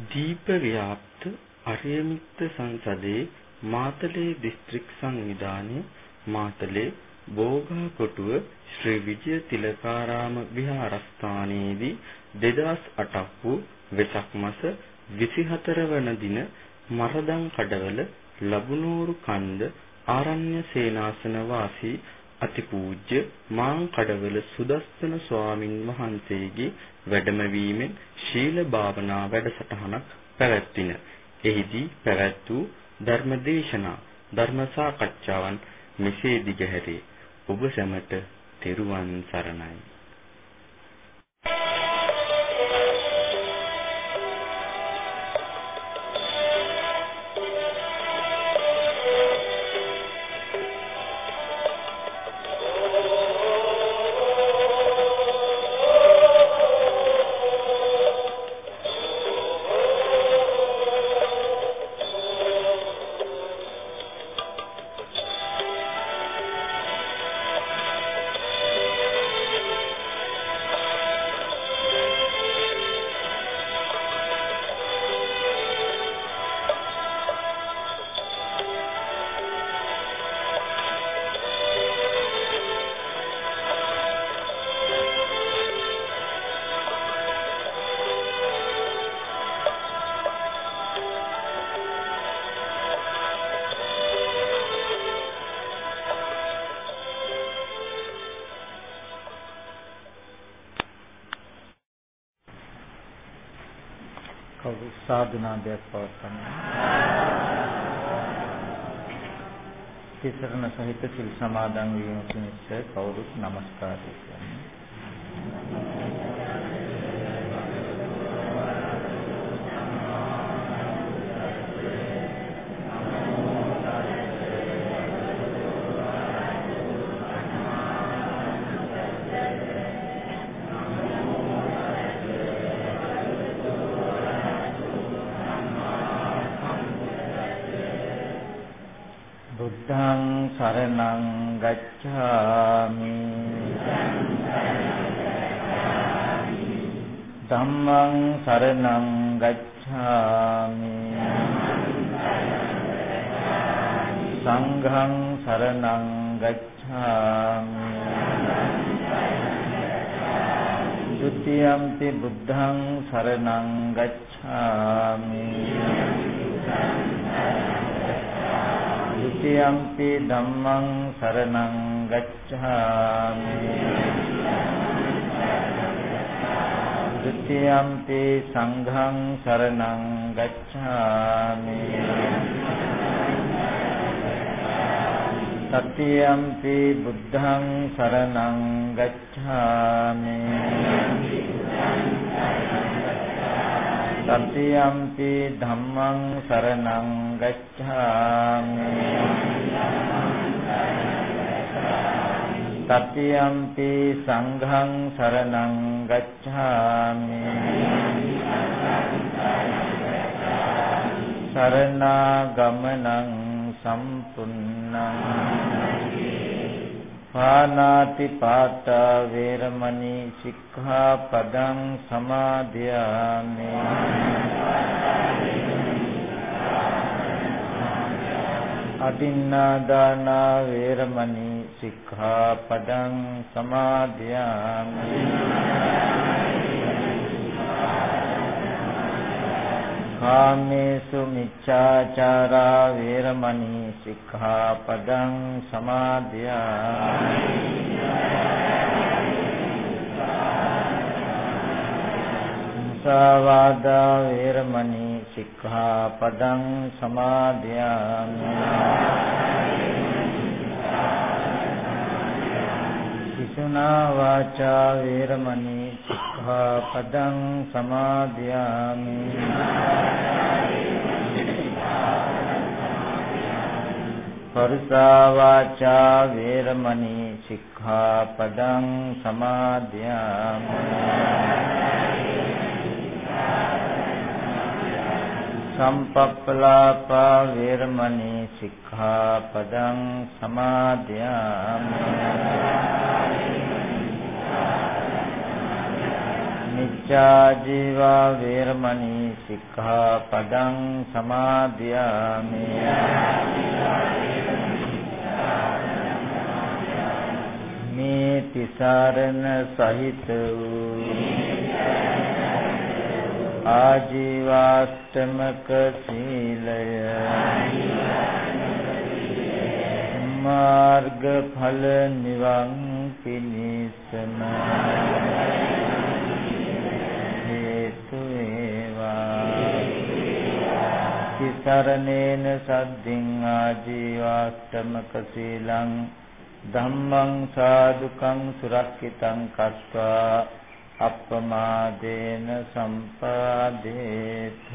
දීප ව්‍යාප්ත අරියමිත්ත සංසදේ මාතලේ දිස්ත්‍රික් සංවිධානයේ මාතලේ බෝගාකොටුව ශ්‍රී විජය තිලකාරාම විහාරස්ථානයේදී 2008 වූ වෙසක් මාස 24 වන දින මරදම් කඩවල ලබුනෝරු කන්ද ආරණ්‍ය සේනාසන වාසී අතිපූජ්‍ය මාංකඩවල සුදස්සන ස්වාමින් වහන්සේගේ වැඩමවීමෙන් ශීල භාවනා වැඩසටහනක් පැවැත්වින. එහිදී පැවැත් වූ ධර්ම දේශනා ධර්ම සාකච්ඡාවන් මෙසේ දිගහැරේ. ඔබ සැමට තෙරුවන් සරණයි. සාදුනාදයක් පවත්වන්න. තිසරණ සහිත සිල් සමාදන් වීම පිණිස කවුරුත් নমස්කාරය කියන්නේ. බුද්ධං සරණං ගච්ඡාමි ධම්මං සරණං ගච්ඡාමි සංඝං සරණං ගච්ඡාමි ဒုတိယံ ති බුද්ධං සරණං ගච්ඡාමි द्वितीयम्पि धम्मं शरणं गच्छामि द्वितीयम्पि संघं शरणं गच्छामि तृतीयम्पि बुद्धं शरणं गच्छामि तृतीयम्पि धम्मं शरणं गच्छामि तृतीयम्पि संघं शरणं गच्छामि शरणागमनं सम्पूर्णं පාණාතිපාතා වේරමණී සික්ඛාපදං සමාදියාමි අදින්නාදාන වේරමණී සික්ඛාපදං සමාදියාමි කාමේසු මිච්ඡාචාරා වේරමණී සික්ඛාපදං සමාදියාමි මුසාවාදා වේරමණී සික්ඛාපදං සමාදියාමි සිසුනා වාචා වේරමණී සික්ඛාපදං සමාදියාමි පරුසා වාචා වේරමණී සික්ඛාපදං සමාදියාමි සම්පප්පලාපා වේරමණී සික්ඛාපදං සමාදියාමි මිච්ඡා ජීවා වේරමණී සික්ඛාපදං සමාදියාමි. මේ තිසරණ සහිත වූ ආජීවාෂ්ටමක සීලය මාර්ග ඵල නිවන් පිණිසම හේතු වේවා. තිසරණේන සද්ධින් ආජීවාෂ්ටමක සීලං ධම්මං සාදුකං සුරක්ෂිතං කତ୍වා අප්පමාදේන සම්පාදේත.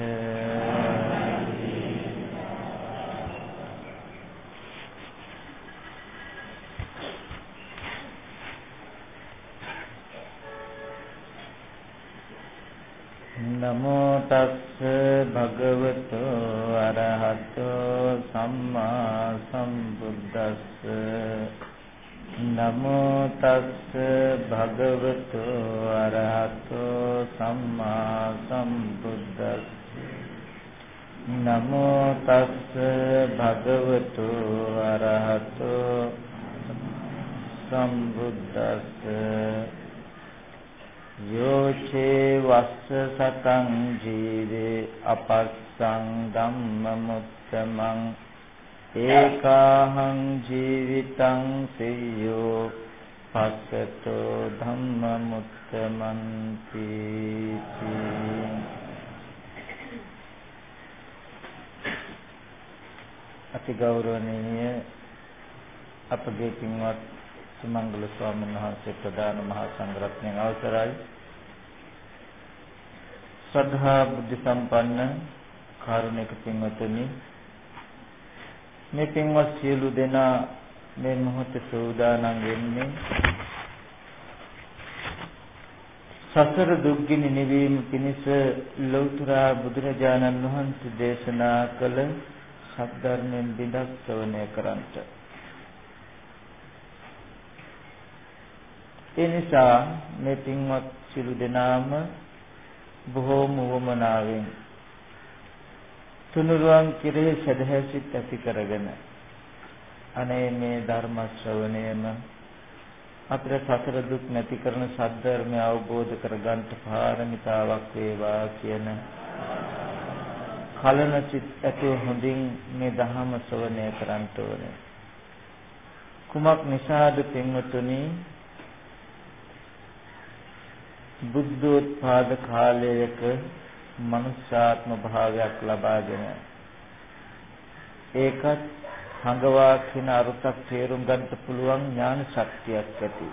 නමෝ තස්ස භගවතු අරහතෝ සම්මා සම්බුද්දස්ස. නමෝ තස්ස භගවතු අරහතෝ සම්මා සම්බුද්දස්ස. නමෝ තස්ස භගවතු අරහතෝ සම්බුද්දස්ස. යෝචේ වස්ස සතං ජීවේ අපස්සං ධම්මමුත්තමං ඒකාහං ජීවිතං සියෝ පස්සතෝ ධම්මමුත්තමන්ති. අති ගෞරවනීය අපගේ පින්වත් සුමංගල ස්වාමීන් වහන්සේ ප්‍රධාන මහා සංඝරත්නයන් අවසරයි. ශ්‍රද්ධා බුද්ධ සම්පන්න කාරුණික පින්වතුනි, මේ පින්වත් සියලු දෙනා මේ මොහොතේ සූදානම් වෙන්නේ සසර දුක්ගිනි නිවීම පිණිස ලෞතර බුදුරජාණන් වහන්සේ දේශනා කළ සත්‍ය බිඳක් ශ්‍රවණය කරන්ට. ඒ නිසා මේ පින්වත් සියලු දෙනාම බොහෝම වමනාවෙන් තුනුරුවන් කෙරෙහි සදහැසිත ඇති කරගෙන අනේ මේ ධර්ම ශ්‍රවණයම අපේ සතර දුක් නැති කරන සත්‍යධර්මය අවබෝධ කරගන්න පාරමිතාවක් වේවා කියන කලන සිත් ඇති හොඳින් මේ ධර්ම ශ්‍රවණය කරන්ට ඕනේ. කුමක් නිසාද පින්වතුනි? බුද්ධෝත්පාද කාලයක මනුෂ්‍යාත්ම භාවයක් ලබාගෙන ඒකත් සංගවා කියන අරුතක් තේරුම් ගන්නට පුළුවන් ඥාන ශක්තියක් ඇති.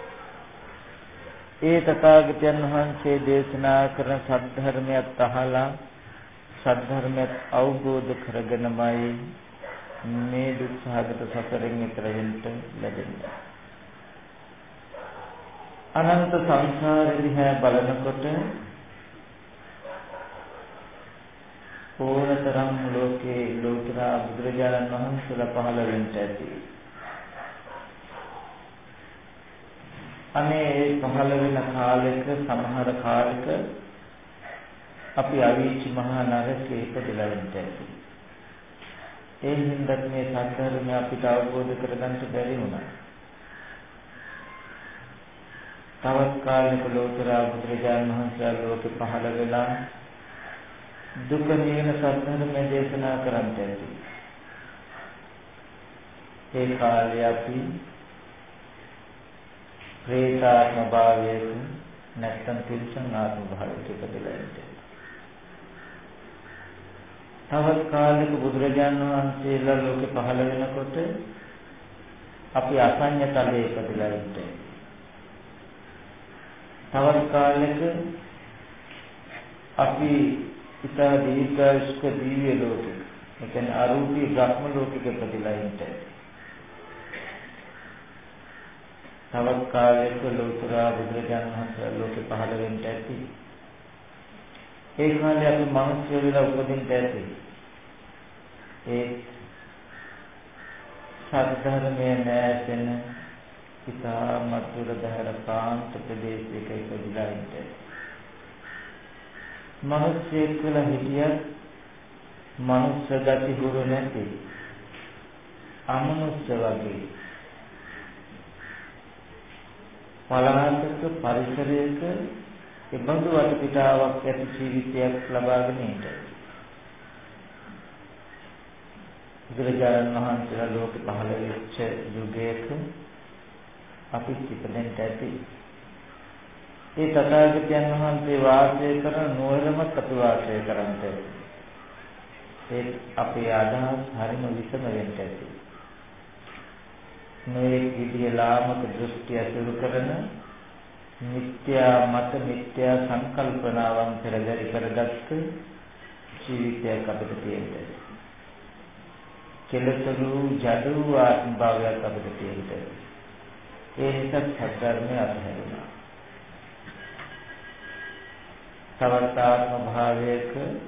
ඒ තථාගතයන් වහන්සේ දේශනා කරන සද්ධර්මයක් අහලා සද්ධර්මයක් අවබෝධ කරගෙනමයි මේ දුක්ඛාගත සසරෙන් ඈතර වෙන්න ලැබෙන්නේ. අනන්ත සංසාරෙ දිහා බලනකොට ඕනතරම් ලෝකේ ලෝතර බුදුරජාණන් වහන්සේලා පහළ වෙන්න ඇති. අනේ පහළ වෙන කාලෙක සමහර කාලෙක අපි අවීචි මහා නරකේ ඉපදලා වෙන්න ඇති. ඒ හින්දා මේ සත්‍යධර්මය අපිට අවබෝධ කරගන්න බැරි වුණා. තවත් කාලයක ලෝතර බුදුරජාණන් වහන්සේ ලෝකෙ පහළ වෙලා දුක නිවන සත්‍යධර්මය දේශනා කරන්ට ඇති. ඒ කාලේ අපි ප්‍රේතාත්ම භාවයක නැත්නම් තිරිසන් ආත්ම භාවයක ඉපදලා ඉන්නේ. තවත් කාලයක බුදුරජාණන් වහන්සේලා ලෝකෙ පහළ වෙනකොට අපි අසඤ්ඤ තලයේ ඉපදලා ඉන්නේ. තවත් කාලයක අපි ඉතා දීර්ඝායුෂ්ක දිව්‍ය ලෝකෙ, ඒ කියන්නේ අරූපී බ්‍රහ්ම ලෝකෙක ඉපදලා ඉන්නේ. තවත් කාලයක ලෝතර බුදුරජාණන් වහන්සේ ලෝකෙ පහළ වෙන්න ඇති. ඒ කාලේ අපි මනුෂ්‍ය වෙලා උපදින්න ඇති. ඒ සත්‍යධර්මයේ නැසෙන ඉතා මధుර දහර කාන්ත ප්‍රදේශයක ඉපදලා ඉන්නේ. මිනිස්සෙක් කියලා හිටියත් මනුස්ස ගති ගුරු නැති අමනුස්ස වගේ පලාතක පරිසරයක එබඳු වටපිටාවක් ඇති ජීවිතයක් ලබාගෙන ඉන්න. බුදුරජාණන් වහන්සේලා ලෝකෙ පහළ වෙච්ච යුගයක අපි ඉපදෙන්නට ඇති. ඒ තථාගතයන් වහන්සේ වාසය කරන නුවරමත් අපි වාසය කරන්නට ඇති. ඒ අපේ අදහස් හරිම විසම වෙන්න ඇති. මේ විදිහේ ලාමක දෘෂ්ටි අසුරු කරන මිත්‍යා මත මිත්‍යා සංකල්පනාවන් පෙරදරි කරගත්ත ජීවිතයක් අපිට තියෙනවා. කෙලසරු ජඩු ආත්ම භාවයක් අපිට තියෙනවා. ඒ නිසා සත්‍යර්මය අත්හැරුණා. තවත් ආත්ම භාවයක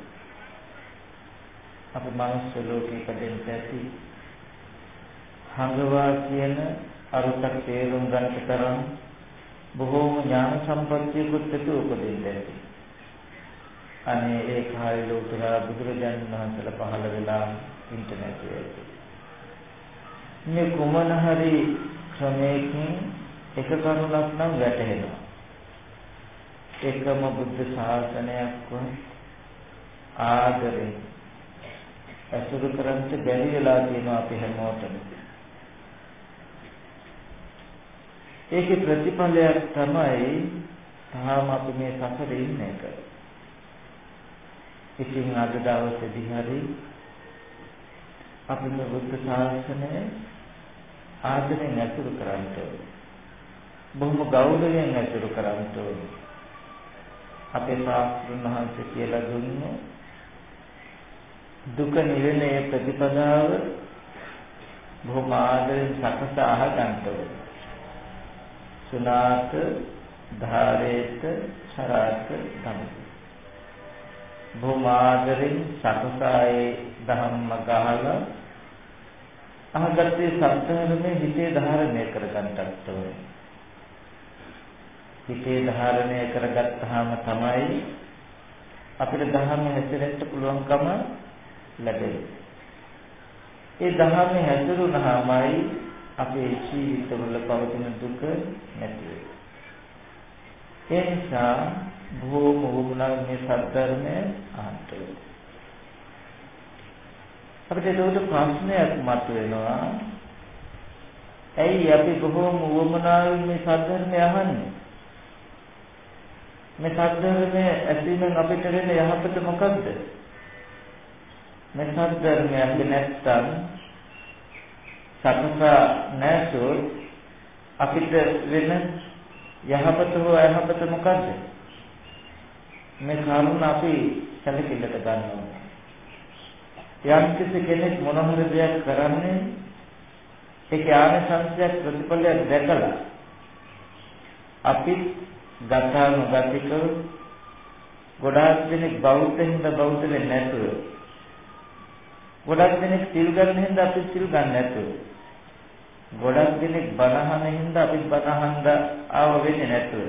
අපි මනුස්ස ලෝකයක දෙන්න ඇති. හංගවා කියන අරුතක් තේරුම් ගන්නට තරම් බොහෝම ඥාන සම්පත්තියකුත් ඇති උපදින්න ඇති. අනේ ඒ කාලේ ලෝතර බුදුරජාණන් වහන්සේලා පහළ වෙලා ඉන්ටර්නෙට් එකේ මේ කුමන හරි ක්‍රමයකින් එක කරුණක් නම් වැටහෙනවා. එකම බුද්ධ ශාසනයක් ආදරේ අසුරු කරන්ට බැරි වෙලා තියෙනවා අපි හැමෝටම. ඒකේ ප්‍රතිඵලයක් තමයි තාම අපි මේ සසරේ ඉන්න එක. ඉතින් අද දවසේදී හරි අපි මේ බුද්ධ ශාසනය ආදරෙන් අසුරු කරන්ට ඕනේ. බොහොම ගෞරවයෙන් අසුරු කරන්ට ඕනේ. අපේ ශාස්ත්‍රඥ වහන්සේ කියලා දුන්නු දුක නිවනේ ප්‍රතිපදාව බොහොම ආදරෙන් සකසා අහගන්න ඕනේ. සුනාත ධාරේත සරාත ධම්ම බොහොම ආදරෙන් සකසායේ ධම්ම ගහලා අහගත්තේ සත්‍යධර්මයේ හිතේ ධාරණය කරගන්නට ඕනේ. හිතේ ධාරණය කරගත්තාම තමයි අපිට ධර්මයේ හැසිරෙන්න පුළුවන්කම ලැබෙන්නේ. ඒ ධර්මයේ හැසිරුණාමයි අපේ ජීවිතවල පවතින දුක නැති වෙන්නේ. ඒ නිසා බොහෝම වුණා මේ සත්‍යධර්මයේ ආන්තය. අපිට ඒක ප්‍රශ්නයක් මතුවෙනවා. ඇයි අපි බොහෝම වුණාවෙන් මේ සත්‍යධර්මය අහන්නේ? මේ සත්‍යධර්මයේ ඇසීමෙන් අපිට වෙන යහපත මොකක්ද? මේ සත්‍යධර්මය අපි නැත්තම් සකසා නැසොත් අපිට වෙන යහපත හෝ අයහපත මොකක්ද? මේ කරුණ අපි සැලකිල්ලට ගන්නවා. යම් කෙනෙක් මොන හරි දෙයක් කරන්නේ ඒකේ ආනිසංසයක් ප්‍රතිඵලයක් දැකලා අපි ගතානුගතික ගොඩාක් දෙනෙක් බෞද්ධ හින්දා බෞද්ධ වෙන්නේ නැතුව ගොඩක් දෙනෙක් සිල් ගන්න හින්දා අපි සිල් ගන්න නැතුව ගොඩක් දෙනෙක් බණහන හින්දා අපි බණහන්ද ආව වෙන්නේ නැතුව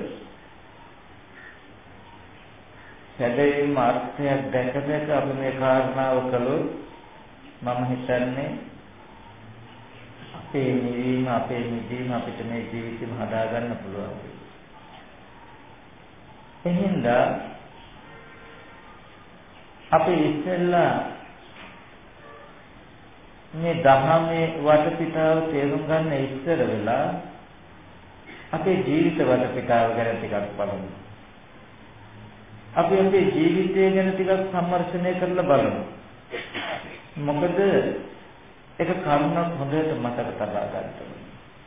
සැබෑම අර්ථයක් දැක අපි මේ කාරණාව කළොත් මම හිතන්නේ අපේ නිවීම අපේ නිදීම අපිට මේ ජීවිතේම හදාගන්න පුළුවන්. එහෙනම් අපි ඉස්සෙල්ලා මේ ධර්මයේ වටපිටාව තේරුම් ගන්න ඉස්සර වෙලා අපේ ජීවිත වටපිටාව ගැන ටිකක් බලමු. අපි අපේ ජීවිතය ගැන ටිකක් සම්මර්ෂණය කරලා බලමු. මොකද ඒක කරුණක් හොඳට මතක තබා ගන්න ඕනේ.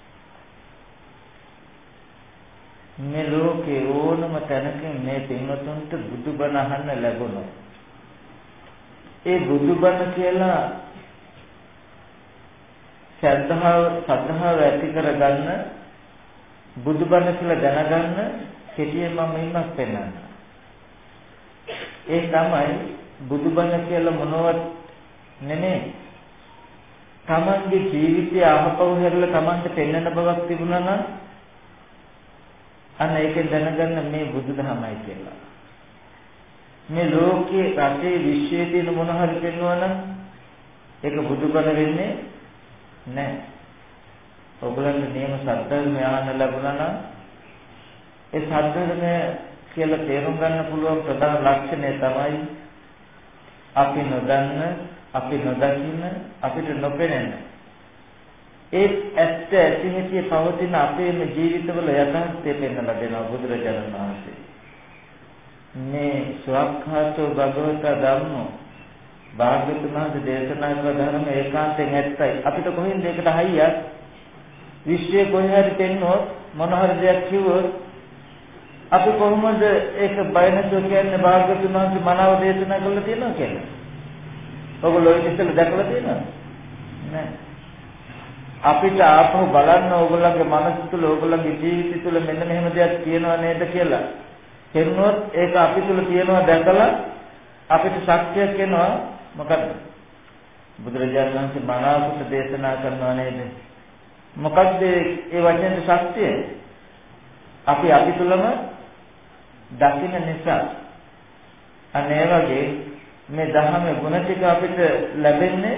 මේ ලෝකේ ඕනම තැනකින් මේ පින්වතුන්ට බුදුබණ අහන්න ලැබුණා. ඒ බුදුබණ කියලා සද්ධාව ඇති කරගන්න බුදුබණ කියලා දැනගන්න කෙටියෙන් මම ඉන්නක් පෙන්නන්න. ඒ තමයි බුදුබණ කියලා මොනවත් නෙමෙයි. තමන්ගේ ජීවිතය අහපව හැරලා තමන්ට පෙන්වන බවක් තිබුණා නම් අන්න ඒකෙන් දැනගන්න මේ බුදුදහමයි කියලා. මේ ලෝකයේ රටේ විශ්වයේ තියෙන මොන හරි පෙන්වනනම් ඒක බුදුබණ වෙන්නේ නැහැ. ඔයගලන්ට නියම සත්‍යම යාන ලැබුණා නම් ඒ සත්‍යමය කියලා තේරුම් ගන්න පුළුවන් ප්‍රධාන ලක්ෂණය තමයි අපි නොදන්න, අපි නොදකින්න, අපිට නොපෙනෙන ඒ ඇත්ත ඇති හැටි පවතින අපේ ජීවිතවල යථාර්ථය පෙන්වලා දෙනවා බුදුරජාණන් වහන්සේ. මේ ස්වක්ඛාතෝ භගවතා ධම්මෝ භාග්‍යවතුන් වහන්සේ දේශනා කළ ධර්ම ඒකාන්තයෙන් ඇත්තයි. අපිට කොහෙන්ද ඒකට හයියක්? විශ්වයේ කොහේ හරි පෙන්නොත් මොන හරි දෙයක් කිව්වොත් අපි කොහොමද ඒක බය නැතුව කියන්නේ භාග්‍යවතුන් වහන්සේ මනාව දේශනා කළා තියෙනවා කියලා? ඔයගොල්ලෝ ඒක ඉස්සෙල්ලා දැකලා තියෙනවද? නෑ. අපිට ආපහු බලන්න ඕගොල්ලන්ගේ මනස තුළ ඕගොල්ලන්ගේ ජීවිතය තුළ මෙන්න මෙහෙම දෙයක් තියෙනව නේද කියලා. එන්නොත් ඒක අපි තුළ තියෙනවා දැකලා අපිට ශක්තියක් එනවා. මොකද බුදුරජාණන් වහන්සේ මනාවකට දේශනා කරනවා නේද? මොකක්ද ඒ වචනේ ශක්තිය? අපි තුළම දකින්න නිසා. අනේ වගේ මේ ධර්මයේ ගුණ ටික අපිට ලැබෙන්නේ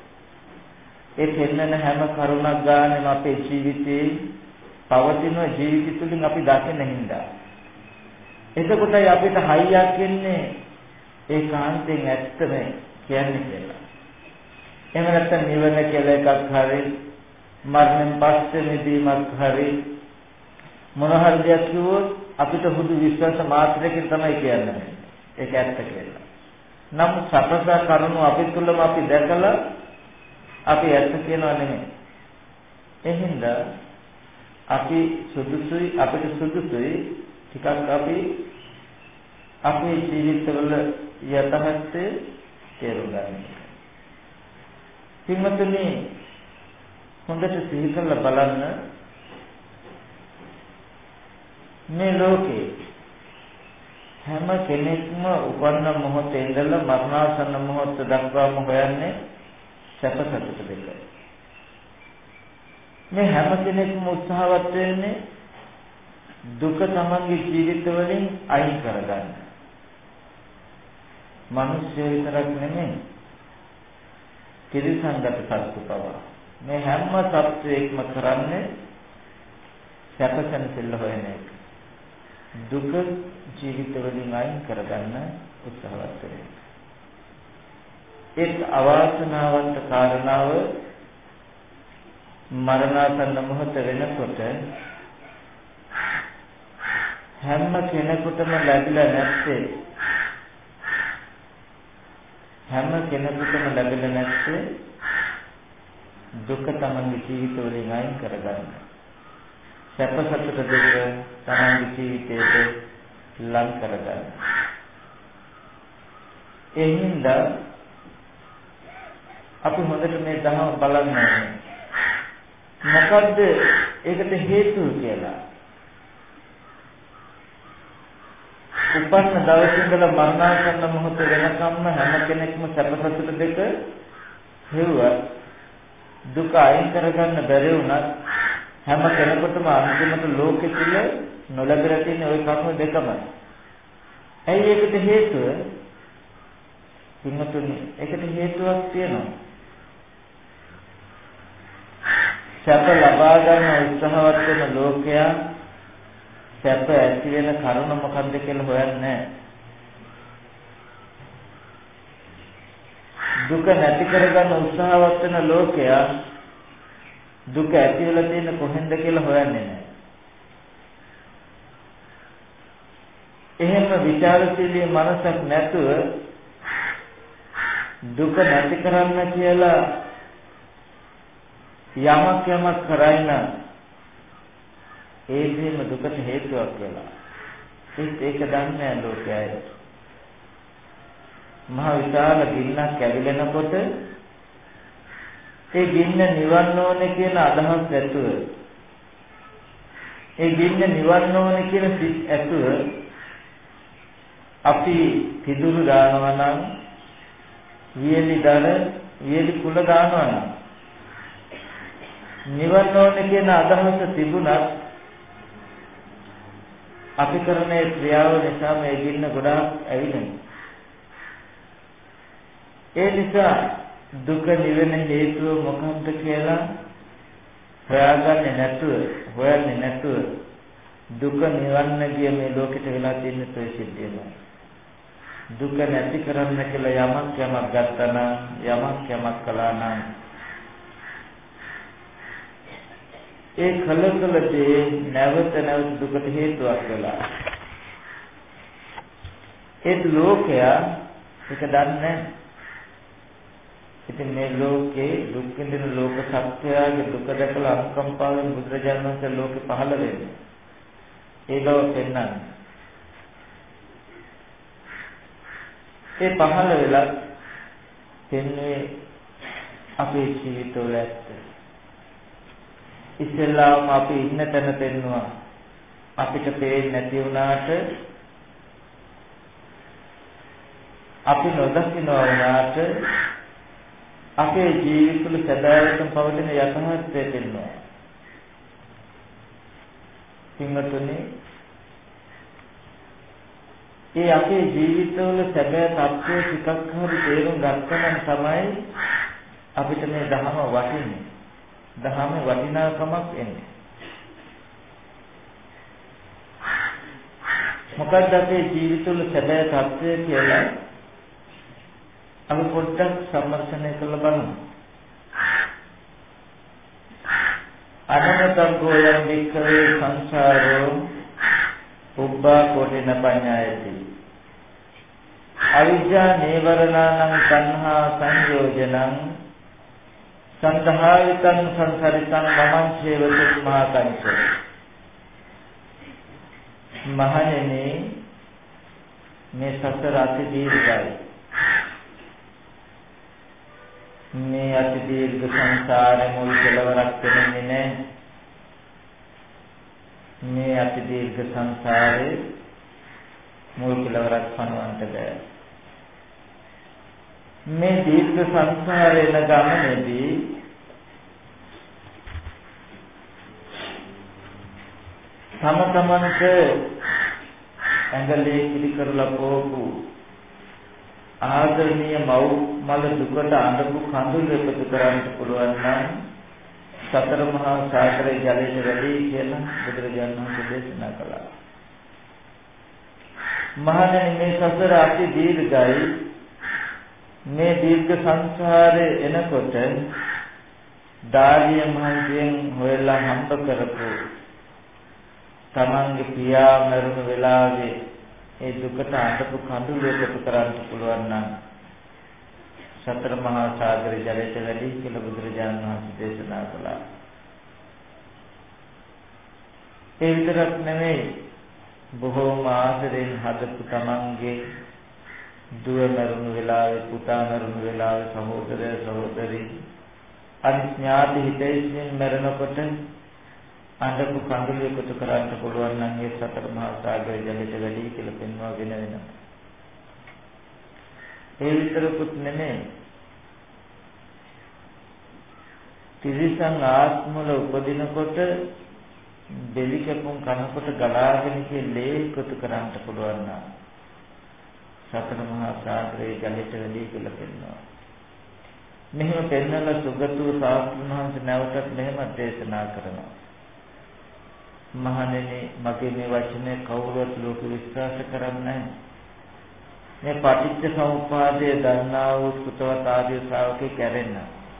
ඒ පෙන්වන හැම කරුණක් ගානෙම අපේ ජීවිතේ පවතින ජීවිත තුළින් අපි දකින්න හින්දා. එතකොටයි අපිට හයියක් එන්නේ ඒකාන්තයෙන් ඇත්තම කියන්නේ කියලා. එහෙම නැත්නම් නිවන කියලා එකක් හරි මරණයෙන් පස්සේ නිදීමක් හරි මොන හරි දෙයක් කිව්වොත් අපිට හුදු විශ්වාස මාත්‍රයකින් තමයි කියන්නේ. ඒක ඇත්ත කියලා. නමුත් සත්‍ය කරුණු අපි තුළම අපි දැකලා අපි ඇත්ත කියනවා නෙමෙයි. එහෙනම් අපි සුදුසුයි අපිට සුදුසුයි ටිකක් අපි අපේ ජීවිතවල යථාර්ථය තේරුම් ගන්න. පින්වත්නි හොඳට සිහි කරලා බලන්න මේ ලෝකේ හැම කෙනෙක්ම උපන්න මොහොතේ ඉඳලා මරණාසන්න මොහොත දක්වාම හොයන්නේ සැප සතුට දෙක. මේ හැම කෙනෙක්ම උත්සාහවත් වෙන්නේ දුක තමන්ගේ ජීවිත වලින් අයින් කරගන්න. මිනිස්සු විතරක් නෙමෙයි තිරිසන්ගත සත්තු පවා මේ හැම සත්වයක්ම කරන්නේ සැපසන් සෙල්ල හොයන එක. දුක ජීවිත වලින් අයින් කරගන්න උත්සාහවත් වෙනවා. එක් අවාසනාවන්ත කාරණාව මරණාසන්න මොහොත වෙනකොට හැම කෙනෙකුටම ලැබිලා නැත්තේ දුක තමන්ගේ ජීවිත වලින් අයින් කරගන්න. සැප සතුට දෙක තමන්ගේ ජීවිතයට ලං කරගන්න. එහෙනම් අපි හොඳට මේ ධර්ම බලන්න ඕනේ. මොකද්ද ඒකට හේතුව කියලා? උපන්න දවසේ ඉඳලා මරණාසන්න මොහොත වෙනකම්ම හැම කෙනෙක්ම සැපසතුට දෙක හෙව්වා. දුක අයින් කරගන්න බැරි වුණත් හැම කෙනෙකුටම අන්තිමට ලෝකෙ තුල නොලැබෙලා තියෙන ওই කර්ම දෙකම. ඇයි ඒකට හේතුව? පින්වතුනි, ඒකට හේතුවක් තියෙනවා. සැප ලබා ගන්න උත්සාහවත් වෙන ලෝකයා සැප ඇති වෙන කරුණ මොකක්ද කියලා හොයන්නේ නැහැ. දුක නැති කරගන්න උත්සාහවත් වෙන ලෝකයා දුක ඇති වෙලා තියෙන කොහෙන්ද කියලා හොයන්නේ නැහැ. එහෙම විචාරශීලී මනසක් නැතුව දුක නැති කරන්න කියලා යමක් කරයින ඒ දෙම දුකට හේතුවක් කියලා. ඒක දන්නේ ලෝකයයි. මහ විශාල ගින්නක් ඇවිලෙනකොට ඒ ගින්න නිවන්න ඕනේ කියන අදහස් ඇතුව ඒ ගින්න නිවන්න ඕනේ කියන සිත් ඇතුව අපි පිදුරු දානවා නම් වියලි කුල දානවා නම් නිවන්න ඕනේ කියන අදහස තිබුණත් අපි කරන ඒ ක්‍රියාව නිසා මේ ගින්න ගොඩාක් ඇවිලෙනවා. ඒ නිසා දුක නිවෙන හේතුව මොකක්ද කියලා හොයන්නේ නැතුව දුක නිවන්න ගිය මේ ලෝකෙට වෙලා තියෙන තොයි සිද්ධියම. දුක නැති කරන්න කියලා යමක් ගත්තා නම් යමක් කළා නම් ඒ කලකලදී නැවත දුකට හේතුවක් වෙලා. ඒ ලෝකයා ඒක දන්නේ. ඉතින් මේ ලෝකේ දුක් විඳින ලෝක සත්‍යයේ දුක දැකලා අනුකම්පාවෙන් බුදුරජාණන් වහන්සේ ලෝකෙ පහළ වෙන්නේ. ඒ බව පෙන්වන්නේ. ඒ පහළ වෙලා පෙන්වේ අපේ ජීවිතවල ඇත්ත. ඉස්සෙල්ලාම අපි ඉන්න තැන පෙන්නවා. අපිට පේන්නේ නැති වුණාට අපි නොදකින්නවා වුණාට අපේ ජීවිතවල සදාවටම පවතින යථාර්ථය පෙන්වනවා. පින්වතුනි, ඒ අපේ ජීවිතවල සැබෑ තත්ත්වය ටිකක් හරි තේරුම් ගන්නනම් තමයි අපිට මේ ධහම වටින්නේ. ධහම වටිනාකමක් එන්නේ. මොකක්ද අපේ ජීවිතවල සැබෑ තත්ත්වය කියලා අපි පොඩ්ඩක් සම්මර්ෂණය කරලා බලමු. අනනතං යම් වික්ඛවේ සංසාරෝ උබ්බා කෝටින පඤ්ඤායති. අවිජ්ජා නීවරණං තණ්හා සංයෝජනං සංධාවිතං සංසරිතං මමං චේවතු මහකංච. මහණෙනි, මේ සතර අති දීර්ඝයි. මේ අති දීර්ඝ සංසාරේ මුල් කෙලවරක් වෙන්නේ නැහැ. මේ අති දීර්ඝ සංසාරේ මුල් කෙලවරක් පනවන්නට බෑ. මේ දීර්ඝ සංසාරේන ගමනේදී තමන්ට ඇඟලේ කිලි කරලා පොපු ආදරණීය මල දුකට අඬපු කඳුළු එකතු කරන්න පුළුවන් නම් සතර මහා සාගරයේ ජලයට වැඩි කියලා බුදුරජාණන් වහන්සේ දේශනා කළා. මහණෙනි, මේ සසර අති දීර්ඝයි. මේ දීර්ඝ සංසාරේ එනකොට දාලිය මහන්සියෙන් හොයලා හම්බ කරපු තමන්ගේ පියා මරුණු වෙලාවේ ඒ දුකට අඬපු කඳුළු එකතු කරන්න පුළුවන් නම් සතර මහා සාගරයේ ජලයට වැඩි කියලා බුදුරජාණන් වහන්සේ දේශනා කළා. ඒ විතරක් නෙමෙයි, බොහෝම ආදරෙන් හදපු තමන්ගේ දුව මරුණු වෙලාවේ, පුතා මරුණු වෙලාවේ, සහෝදරය සහෝදරි අනිත් ඥාති හිතයින් මරනකොට අඬපු කඳුළු එකතු කරන්න පුළුවන් නම් ඒ සතර මහා සාගරයේ ජලයට වැඩි කියලා පෙන්වා වෙනවා. ඒ විතරකුත් නෙමෙයි, තිරිසන් ආත්මවල උපදිනකොට බෙලි කැපුම් කනකොට ගලාගෙන ලේ එකතු කරන්න පුළුවන් නම් සතර මහා සාගරයේ ජලයට වැඩි කියලා පෙන්වනවා. මෙහෙම පෙන්වලා සුගතව ශාස්ත්‍රඥ වහන්සේ නැවතත් මෙහෙම දේශනා කරනවා. මහණෙනි, මගේ මේ වචනේ කවුරුත් ලෝක විශ්වාස කරන්නේ නැහැ. මේ පටිච්ච සමුප්පාදයේ දන්නා වූ සුතවත් ආදී ශ්‍රාවකේ කැරෙන්න.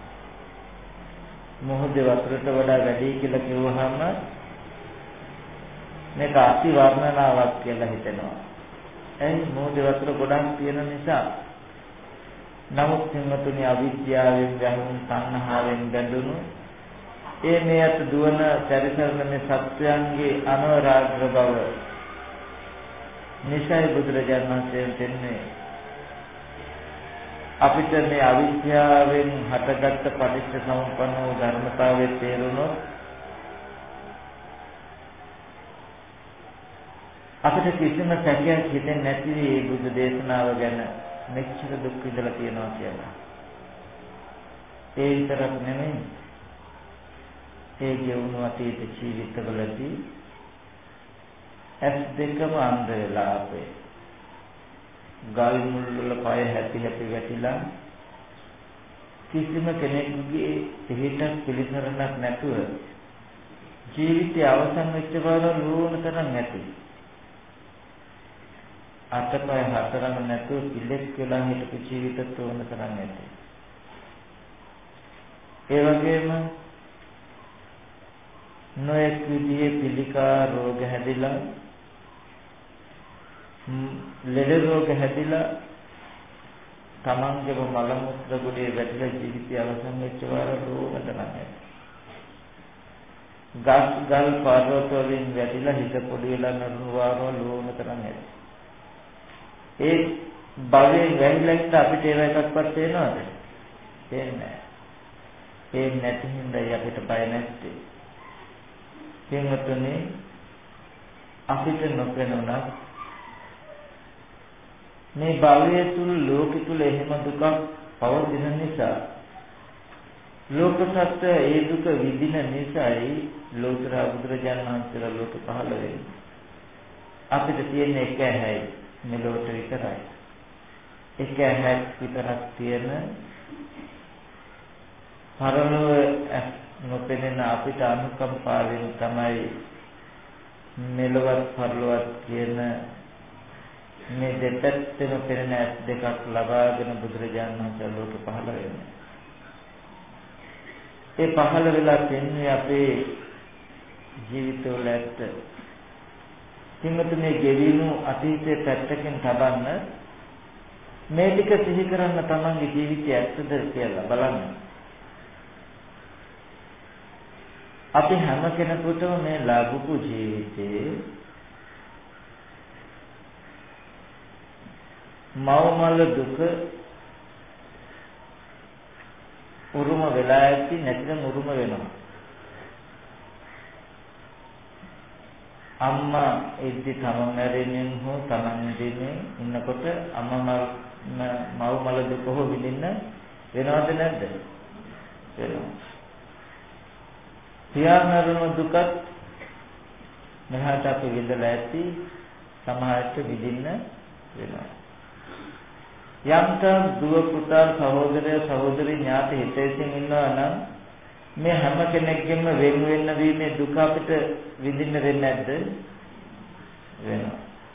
මොහොතේ වතුරට වඩා වැඩි කියලා කිව්වහම මේක අති වර්ණනාවක් කියලා හිතෙනවා. එයි මොහොතේ වතුර ගොඩක් තියෙන නිසා. නමුත් සිංහතුනි, අවිද්‍යාවෙන් වැහුණු තණ්හාවෙන් බැඳුණු ඒ මේ අත දුවන පරිසරන මේ සත්‍යයන්ගේ අනවරාග්‍ර බව නිසයි බුදුරජාණන් වහන්සේ දෙන්නේ අපිට මේ අවිද්‍යාවෙන් හටගත්ත පටිච්ච සමුප්පන්න වූ ධර්මතාවයේ තේරුණොත් අපිට කිසිම සැකයක් හිතෙන්නේ නැති මේ බුදු දේශනාව ගැන මෙච්චර දුක් විඳලා තියෙනවා කියලා. ඒ විතරක් නෙමෙයි, ඒ ජීවුණු අතීත ජීවිතවලදී ඇස් දෙකම අන්ධ වෙලා අපේ ගල් මුල් වල පය හැපි හැපි වැටිලා කිසිම කෙනෙකුගේ පිළිතක් පිළිසරණක් නැතුව ජීවිතය අවසන් වෙච්ච බව ලෝණ තරම් නැති. අතපය හතරම නැතුව පිළිස් කියලා හිටපු ජීවිත තෝරන තරම් නැති. ඒ වගේම නොයෙක් විදිහේ පිළිකා රෝග හැදිලා ලෙඩ රෝග හැදිලා තමන්ගේම මල මුත්‍ර ගොඩේ වැටිලා ජීවිතය අවසන් වෙච්ච වාර ලෝණ තරම් නැති. ගල් පර්වත වලින් වැටිලා හිත පොඩි වෙලා නරුණු වාරවල ලෝණ තරම් නැති. ඒ භවයෙන් වැහිලා ඉඳ අපිට ඒව එකක්වත් තේනවද? තේන්නේ නැහැ. ඒ නැති හින්දායි අපිට බය නැත්තේ. පින්වතුනි අපිට නොපෙනුණා මේ භවයේ තුල ලෝකෙ තුල එහෙම දුකක් පවතින නිසා ලෝක සත්‍ය ඒ දුක විඳින නිසායි ලෝතර බුදුරජාණන් වහන්සේලා ලෝක පහළ වෙන්නේ. අපිට තියෙන එක ඇහැයි මෙලොවට විතරයි. එක ඇහැක් විතරක් තියෙන පරලොව නොපෙනෙන අපිට අනුකම්පාවෙන් තමයි මෙලොවත් පරලොවත් කියන මේ දෙපැත්තම පෙනෙන ඇස් දෙකක් ලබාගෙන බුදුරජාණන් වහන්සේ ලෝක පහළ වෙන්නේ. ඒ පහළ වෙලා තින්නේ අපේ ජීවිතවල ඇත්ත. කිමතුනේ ගෙවිණු අතීතයේ පැත්තකින් තබන්න මේ ටික සිහි කරන්න තමන්ගේ ජීවිතය ඇත්තද කියලා බලන්න. අපි හැම කෙනෙකුටම මේ ලැබපු ජීවිතේ මවමල දුක උරුම වෙලා ඇති නැතිනම් උරුම වෙනවා. අම්මා ඉද්දි තමන් මැරෙමින් හෝ තමන් ඉඳින්නේ ඉන්නකොට අම්මා මවමල දුක හෝ විඳින්න වෙනවද නැද්ද? වෙනවා. පියා මරණ දුකත් මෙහාට අපි විඳලා ඇති සමහරට විඳින්න වෙනවා. යම්තම් දුව පුතා සහෝදරය සහෝදරි ඥාති හිතේසින් ඉන්නවා නම් මේ හැම කෙනෙක්ගෙම වෙන වෙන වීමේ දුක අපිට විඳින්න වෙන්නේ නැද්ද? වෙනවා.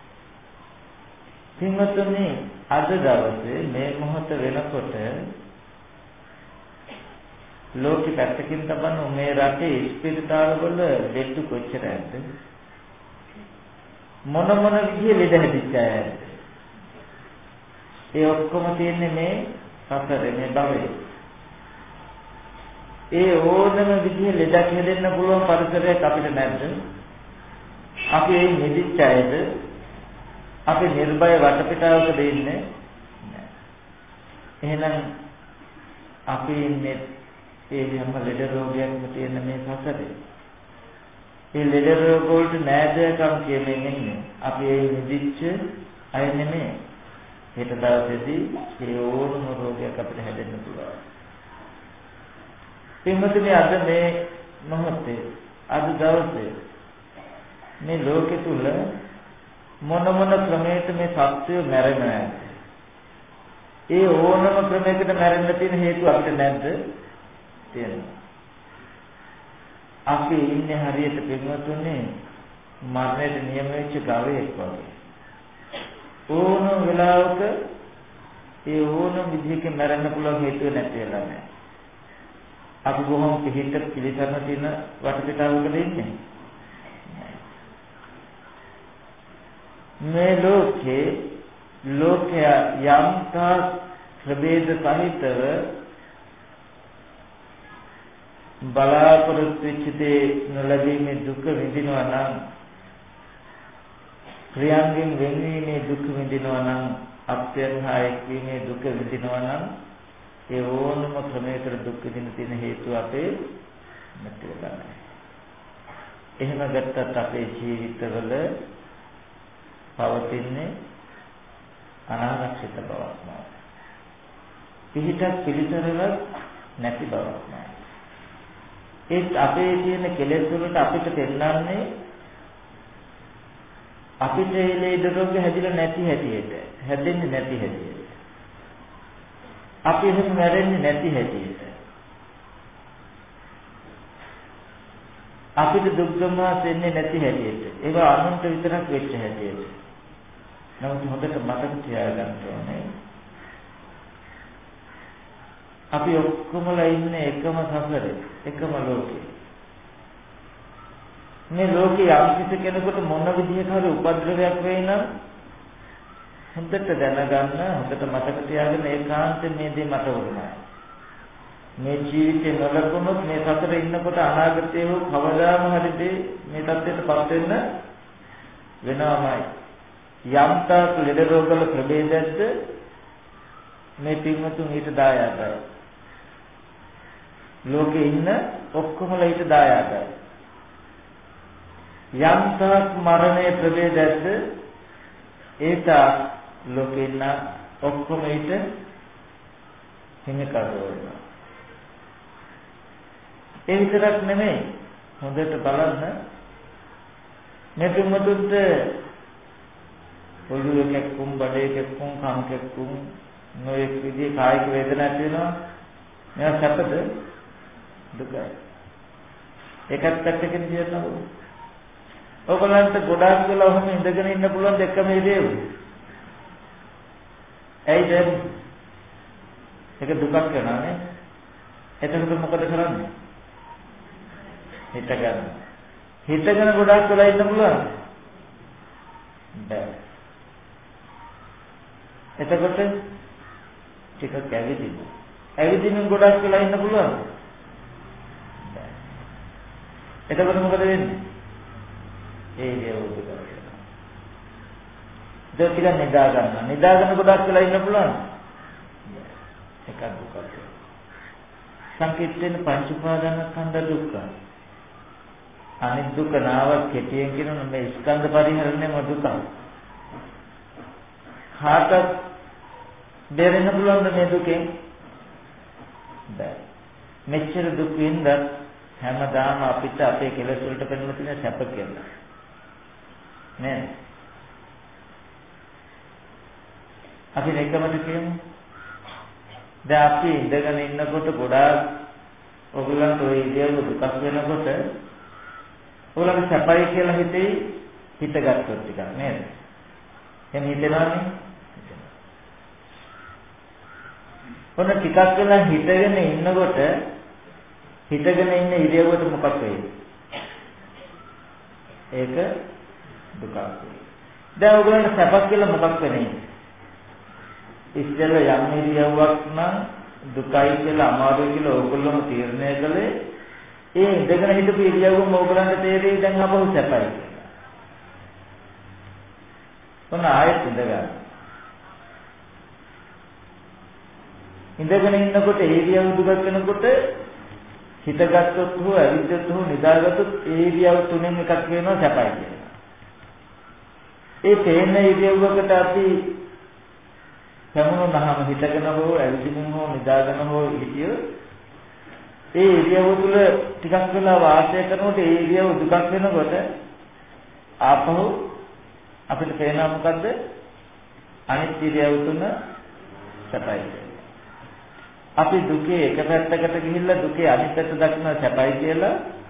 පින්වත්නි අද දවසේ මේ මොහොත වෙනකොට ලෝකෙ පැත්තකින් තබන මේ රටේ ස්පිරිතාල වල දෙට්ටු කොච්චර ඇද්ද? මොන විදිහේ ලෙඩ හැදිච්ච අයද? ඒ ඔක්කොම තියෙන්නේ මේ සසරේ මේ භවයේ. ඒ ඕනම විදිහේ ලෙඩක් හැදෙන්න පුළුවන් පරිසරයක් අපිට නැද්ද? අපි මේ නිදිච්ච අයද? අපි නිර්භය වටපිටාවක දෙන්නේ නැහැ. එහෙනම් අපි ඉන්නේ ඒ හැම ලෙඩ රෝගයක්ම තියෙන මේ සසරේ. ඒ ලෙඩ රෝග වලට නෑදෑකම් කියන්නේ නෙමෙයි. අපි ඒ නිදිච්ච අය නෙමෙයි. හෙට දවසේදී ඒ ඕනම රෝගයක් අපිට හැදෙන්න පුළුවන්. පින්වතුනි අද මේ මොහොතේ අද දවසේ මේ ලෝකෙ තුල මොන ක්‍රමයකට මේ සත්‍යය මැරෙනවා. ඒ ඕනම ක්‍රමයකට මැරෙන්න තියෙන හේතුව අපිට නැද්ද? තියෙනවා. අපි ඉන්නේ හරියට පින්වතුනි මරණයට නියම වෙච්ච ගවයෙක් වගේ. ඕනම වෙලාවක ඒ ඕනම විදිහකින් මැරෙන්න පුළුවන් හේතුව නැති වෙලා නැහැ. අපි බොහොම පිළිහිට පිළිසරණ තියෙන වටපිටාවකද ඉන්නේ. මේ ලෝකයේ යම්තා ප්‍රභේද සහිතව බලාපොරොත්තු වෙච්ච දේ නොලැබීමේ දුක විඳිනවා නම් ක්‍රියාවෙන් වෙන්වීමේ දුක විඳිනවා නම් අත්‍යන්තයක් වීමේ දුක විඳිනවා නම් ඒ ඕනම ක්‍රමයකට දුක් විඳින තියෙන හේතුව අපේ නැති වෙලා නැහැ. එහෙම ගත්තත් අපේ ජීවිතවල පවතින්නේ අනාරක්ෂිත බවක් නෑ. පිහිටක් පිළිතරවත් නැති බවක් නෑ. ඒත් අපේ තියෙන කෙලෙස් වලට අපිට පෙන්නන්නේ අපිට ඒ ලෙඩ රෝග හැදිලා නැති හැටියට, හැදෙන්නේ නැති හැටියට. අපි එහෙම මැරෙන්නේ නැති හැටියට. අපිට දුක් දුම්නස් එන්නේ නැති හැටියට. ඒක අනුන්ට විතරක් වෙච්ච හැටියට. නමුත් හොඳට මතක තියාගන්න ඕනේ. අපි ඔක්කොමලා ඉන්නේ එකම සසරේ, එකම ලෝකේ. මේ ලෝකේ යම් කිසි කෙනෙකුට මොන විදිහක හරි උපද්‍රවයක් වෙයි නම් හොඳට දැනගන්න, හොඳට මතක තියාගන්න ඒකාන්තයෙන් මේ දේ මට වුණා. මේ ජීවිතේ නොලකුණොත් මේ සසරේ ඉන්නකොට අනාගතයේ හෝ කවදාම හරි මේ තත්ත්වයටපත් වෙන්න වෙනවමයි. යම්තාක් ලෙඩ රෝගවල ප්‍රභේදයක්ද මේ පින්වතුන් ඊට දායාදයි. ලෝකේ ඉන්න ඔක්කොමලා ඊට දායාදයි. යම්තාක් මරණයේ ප්‍රභේදයක්ද ඒක ලෝකේ ඉන්න ඔක්කොම ඊට හිමිකරෝ වෙනවා. ඒ විතරක් නෙමෙයි හොඳට බලන්න මේ පින්වතුන්ට ඔළුවේ කැක්කුම්, බඩේ කැක්කුම්, කන් කැක්කුම් නොයෙක් විදිහේ කායික වේදනාවක් තියෙනවා. මේවා සැපද? දුකයි. ඒකත් පැත්තකින් කියනවා. ඔයගලන්ට ගොඩාක් වෙලා ඔහොම ඉඳගෙන ඉන්න පුළුවන් දෙකම ඉදේව. ඇයි දැන්? ඒක දුකක් වෙනානේ. එතකොට මොකද කරන්නේ? හිත ගන්න. හිතගෙන ගොඩාක් වෙලා ඉන්න පුළුවන්. බෑ. එතකොට ටිකක් ඇවිදින්න. ඇවිදින්න ගොඩක් වෙලා ඉන්න පුළුවන්. බෑ. එතකොට මොකද වෙන්නේ? ඒ දේ උදේ කරලා. දැන් ටිකක් නිදා ගන්න. නිදාගෙන ගොඩක් වෙලා ඉන්න පුළුවන්. එකක් දුකක්. සංකීර්ණ පංච උපාදානස්කන්ධ දුක්ඛ. අනිත් දුක නාවක් කෙටියෙන් කියනවා මේ ස්කන්ධ පරිහරණයම දුක. කාටත් දෙරෙන්න පුළුවන් මේ දුකෙන්? බෑ. මෙච්චර දුක් විඳ හැමදාම අපිට අපේ කෙලෙස් වලට පෙනෙන තියෙන සැප කියලා. නේද? අපි එකමද කියමු. දැන් අපි ඉඳගෙන ඉන්නකොට ගොඩාක් ඔයගලන්ට ওই ඉරියව්ව දුකක් වෙනකොට ඔයගලන්ට සැපයි කියලා හිතගත්තොත් ටිකක් නේද? එහෙනම් හිතනවානේ. ඔන්න ටිකක් වෙලා හිතගෙන ඉන්නකොට හිතගෙන ඉන්න ඉරියව්වට මොකක් වෙයිද? ඒක දුකක් වෙයි. දැන් ඔයගලන්ට සැපක් කියලා මොකක් වෙන්නේ? ඉස්සෙල්ලා යම් ඉරියව්වක් නම් දුකයි කියලා අමාරුයි කියලා ඕගොල්ලෝම තීරණය කළේ ඒ ඉඳගෙන හිටපු ඉරියව්වම ඕගොල්ලන්ට තේරෙයි දැන් අපහු සැපයි කියලා. ඔන්න ආයෙත් ඉඳගන්න. ඉඳගෙන ඉන්නකොට ඉරියව් දුකක් වෙනකොට හිතගත්තොත් හෝ අවිද්‍යත් හෝ නිදාගත්තොත් ඒ ඉරියව් තුනෙන් එකක් වෙනවා සැපයි කියලා. ඒ තේන ඉරියව්වකට අපි සමුනහම හිතගෙන හෝ ඇවිදින්න හෝ නිදාගෙන හෝ හිටිය ඒ ඉරියව් තුල ටිකක් වෙලා වාසය කරනකොට ඒ ඉරියව් දුකක් වෙනකොට ආපහු අපිට පේනවා මොකද්ද? අනිත් ඉරියව් තුන සැපයි. අපි දුකේ එක පැත්තකට ගිහිල්ලා දුකේ අනිත් පැත්ත දක්න සැපයි කියලා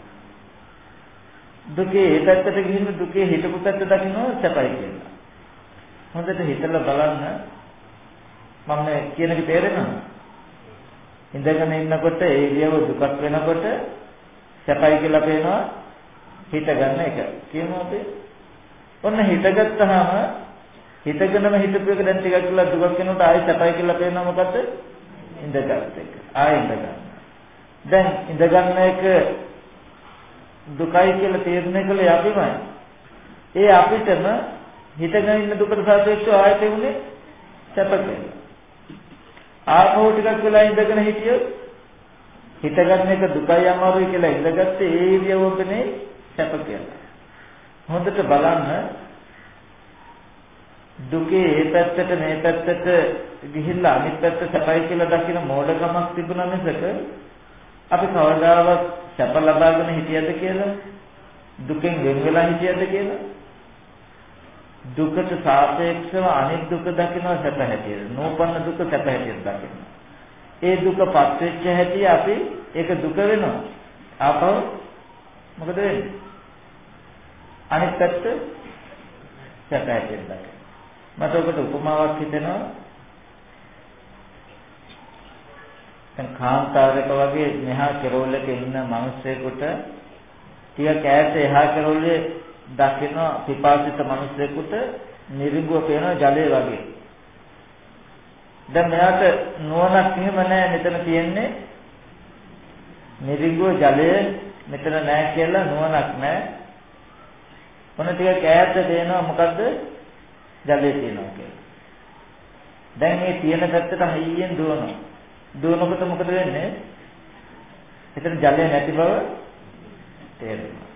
දුකේ ඒ පැත්තට ගිහින් දුකේ හිතපු පැත්ත දකින්න සැපයි කියලා. හොඳට හිතලා බලන්න මම කියන එක තේරෙනවද? ඉඳගෙන ඉන්නකොට ඒ ඉරියව්ව දුකක් වෙනකොට සැපයි කියලා පේනවා හිත ගන්න එක. කියනවා අපි. ඔන්න හිතගත්තාම හිතගෙනම හිතපු එක දැන් ටිකක් කියලා දුකක් වෙනකොට ආයෙ සැපයි කියලා පේනවා මොකද්ද? ඉඳගත් එක. ආයෙ ඉඳගන්න. දැන් ඉඳගන්න එක දුකයි කියලා තීරණය කළේ අපිමයි. ඒ අපිටම හිතගෙන ඉන්න දුකට සාපේක්ෂව ආයෙත් උනේ සැප කියලා. ආපහු ටිකක් වෙලා ඉඳගෙන හිටියොත් හිතගන්න එක දුකයි අමාරුයි කියලා ඉඳගත්තේ ඒ ඉරියව්වකනේ සැප කියලා. හොඳට බලන්න දුකේ ඒ පැත්තට මේ පැත්තට ගිහිල්ලා අනිත් පැත්ත සැපයි කියලා දකින මෝඩකමක් තිබුණා මිසක අපි කවදාවත් සැප ලබාගෙන හිටියද කියලා දුකෙන් වෙන් වෙලා හිටියද කියලා දුකට සාපේක්ෂව අනිත් දුක දකිනවා සැප හැටියට. නෝපන්න දුක සැප හැටියට දකිනවා. ඒ දුකපත් වෙච්ච හැටි අපි ඒක දුක වෙනවා. ආපහු මොකද වෙන්නේ? අනිත් පැත්ත සැපයෙන් දැක. මට ඔබට උපමාවක් හිතෙනවා. දැන් කාන්තාරයක වගේ මෙහා කෙරෝලක ඉන්න මිනිස්සෙකුට ටික ඈත එහා කෙරෝලේ දකින්න පිපාසිත මිනිස්සෙකුට නිරිඟුව පේන ජලය වගේ. දැන් මෙයාට නුවණක් එහෙම නැහැ මෙතන තියෙන්නේ නිරිඟුව ජලය මෙතන නැහැ කියලා නුවණක් නැහැ. මොන ටික ඈත දෙනවා මොකද්ද? ජලය තියෙනවා කියලා. දැන් මේ තියෙන පැත්තට හයියෙන් දුවනවා. දුවනකොට මොකද වෙන්නේ? එතන ජලය නැති බව තේරෙනවා.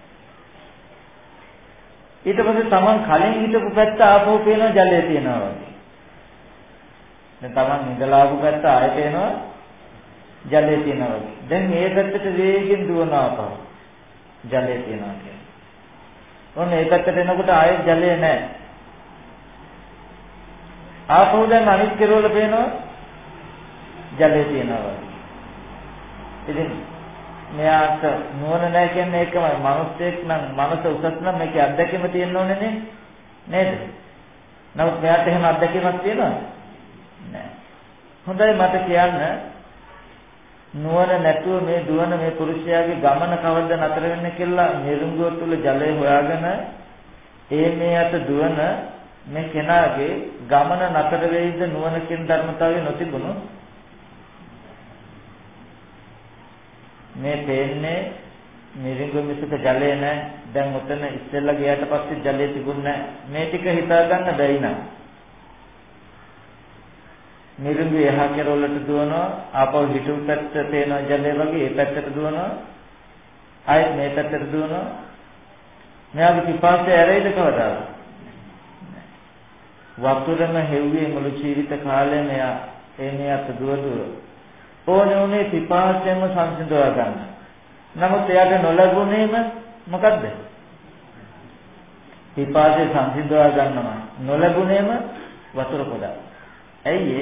ඊට පස්සේ Taman කලින් හිටපු පැත්ත ආපහු පේනවා ජලය තියෙනවා වගේ. දැන් Taman ඉඳලා ආපු පැත්ත ආයෙ පේනවා ජලය තියෙනවා වගේ. දැන් මේ පැත්තට වේගෙන් දුවනවා ආපහු ජලය තියෙනවා කියන්නේ. ඔන්න ඒ පැත්තට එනකොට ආයෙ ජලය නැහැ. ආපහු දැන් අනිත් කෙරවල පේනවා ජලය තියෙනවා වගේ. ඉතින් මෙයාට නුවණ නැහැ කියන්නේ ඒකමයි. මිනිස්සෙක් නම් මනස උසස් නම් මේකේ අත්දැකීම තියෙන්න ඕනේ නේද? නමුත් මෙයාට එහෙම අත්දැකීමක් තියෙනවද? නැහැ. හොඳයි මට කියන්න නුවණ නැතුව මේ දුවන මේ පුරුෂයාගේ ගමන කවද්ද නතර වෙන්නේ කියලා නිරුංගුව තුල ජලය හොයාගෙන මේ අත දුවන මේ කෙනාගේ ගමන නතර වෙයිද නුවණ කියන ධර්මතාවය නොතිබුණු මේ පේන්නේ නිරිඟු මිසක ජලය නැහැ. දැන් උතන ඉස්සෙල්ලා ගියාට පස්සේ ජලය තිබුණේ නැහැ. මේ ටික හිතා ගන්න බැරි නම් නිරිඟු එහා කෙරවලට දුවනවා. ආපහු හිටු පැත්ත පේන ජලය වගේ ඒ පැත්තට දුවනවා. ආයෙත් මේ පැත්තට දුවනවා. මෙයාගේ පිපාසය ඇරෙයිද කවදාද? වතුරම හෙව්වේ මුළු ජීවිත කාලය මෙයා මේ අත දුව ඕනේ උනේ පිපාසයෙන්ම සංසිඳවා ගන්න. නමුත් එයාට නොලැබුණේම මොකද්ද? පිපාසය සංසිඳවා ගන්නම නොලැබුණේම වතුර පොඩක්. ඇයි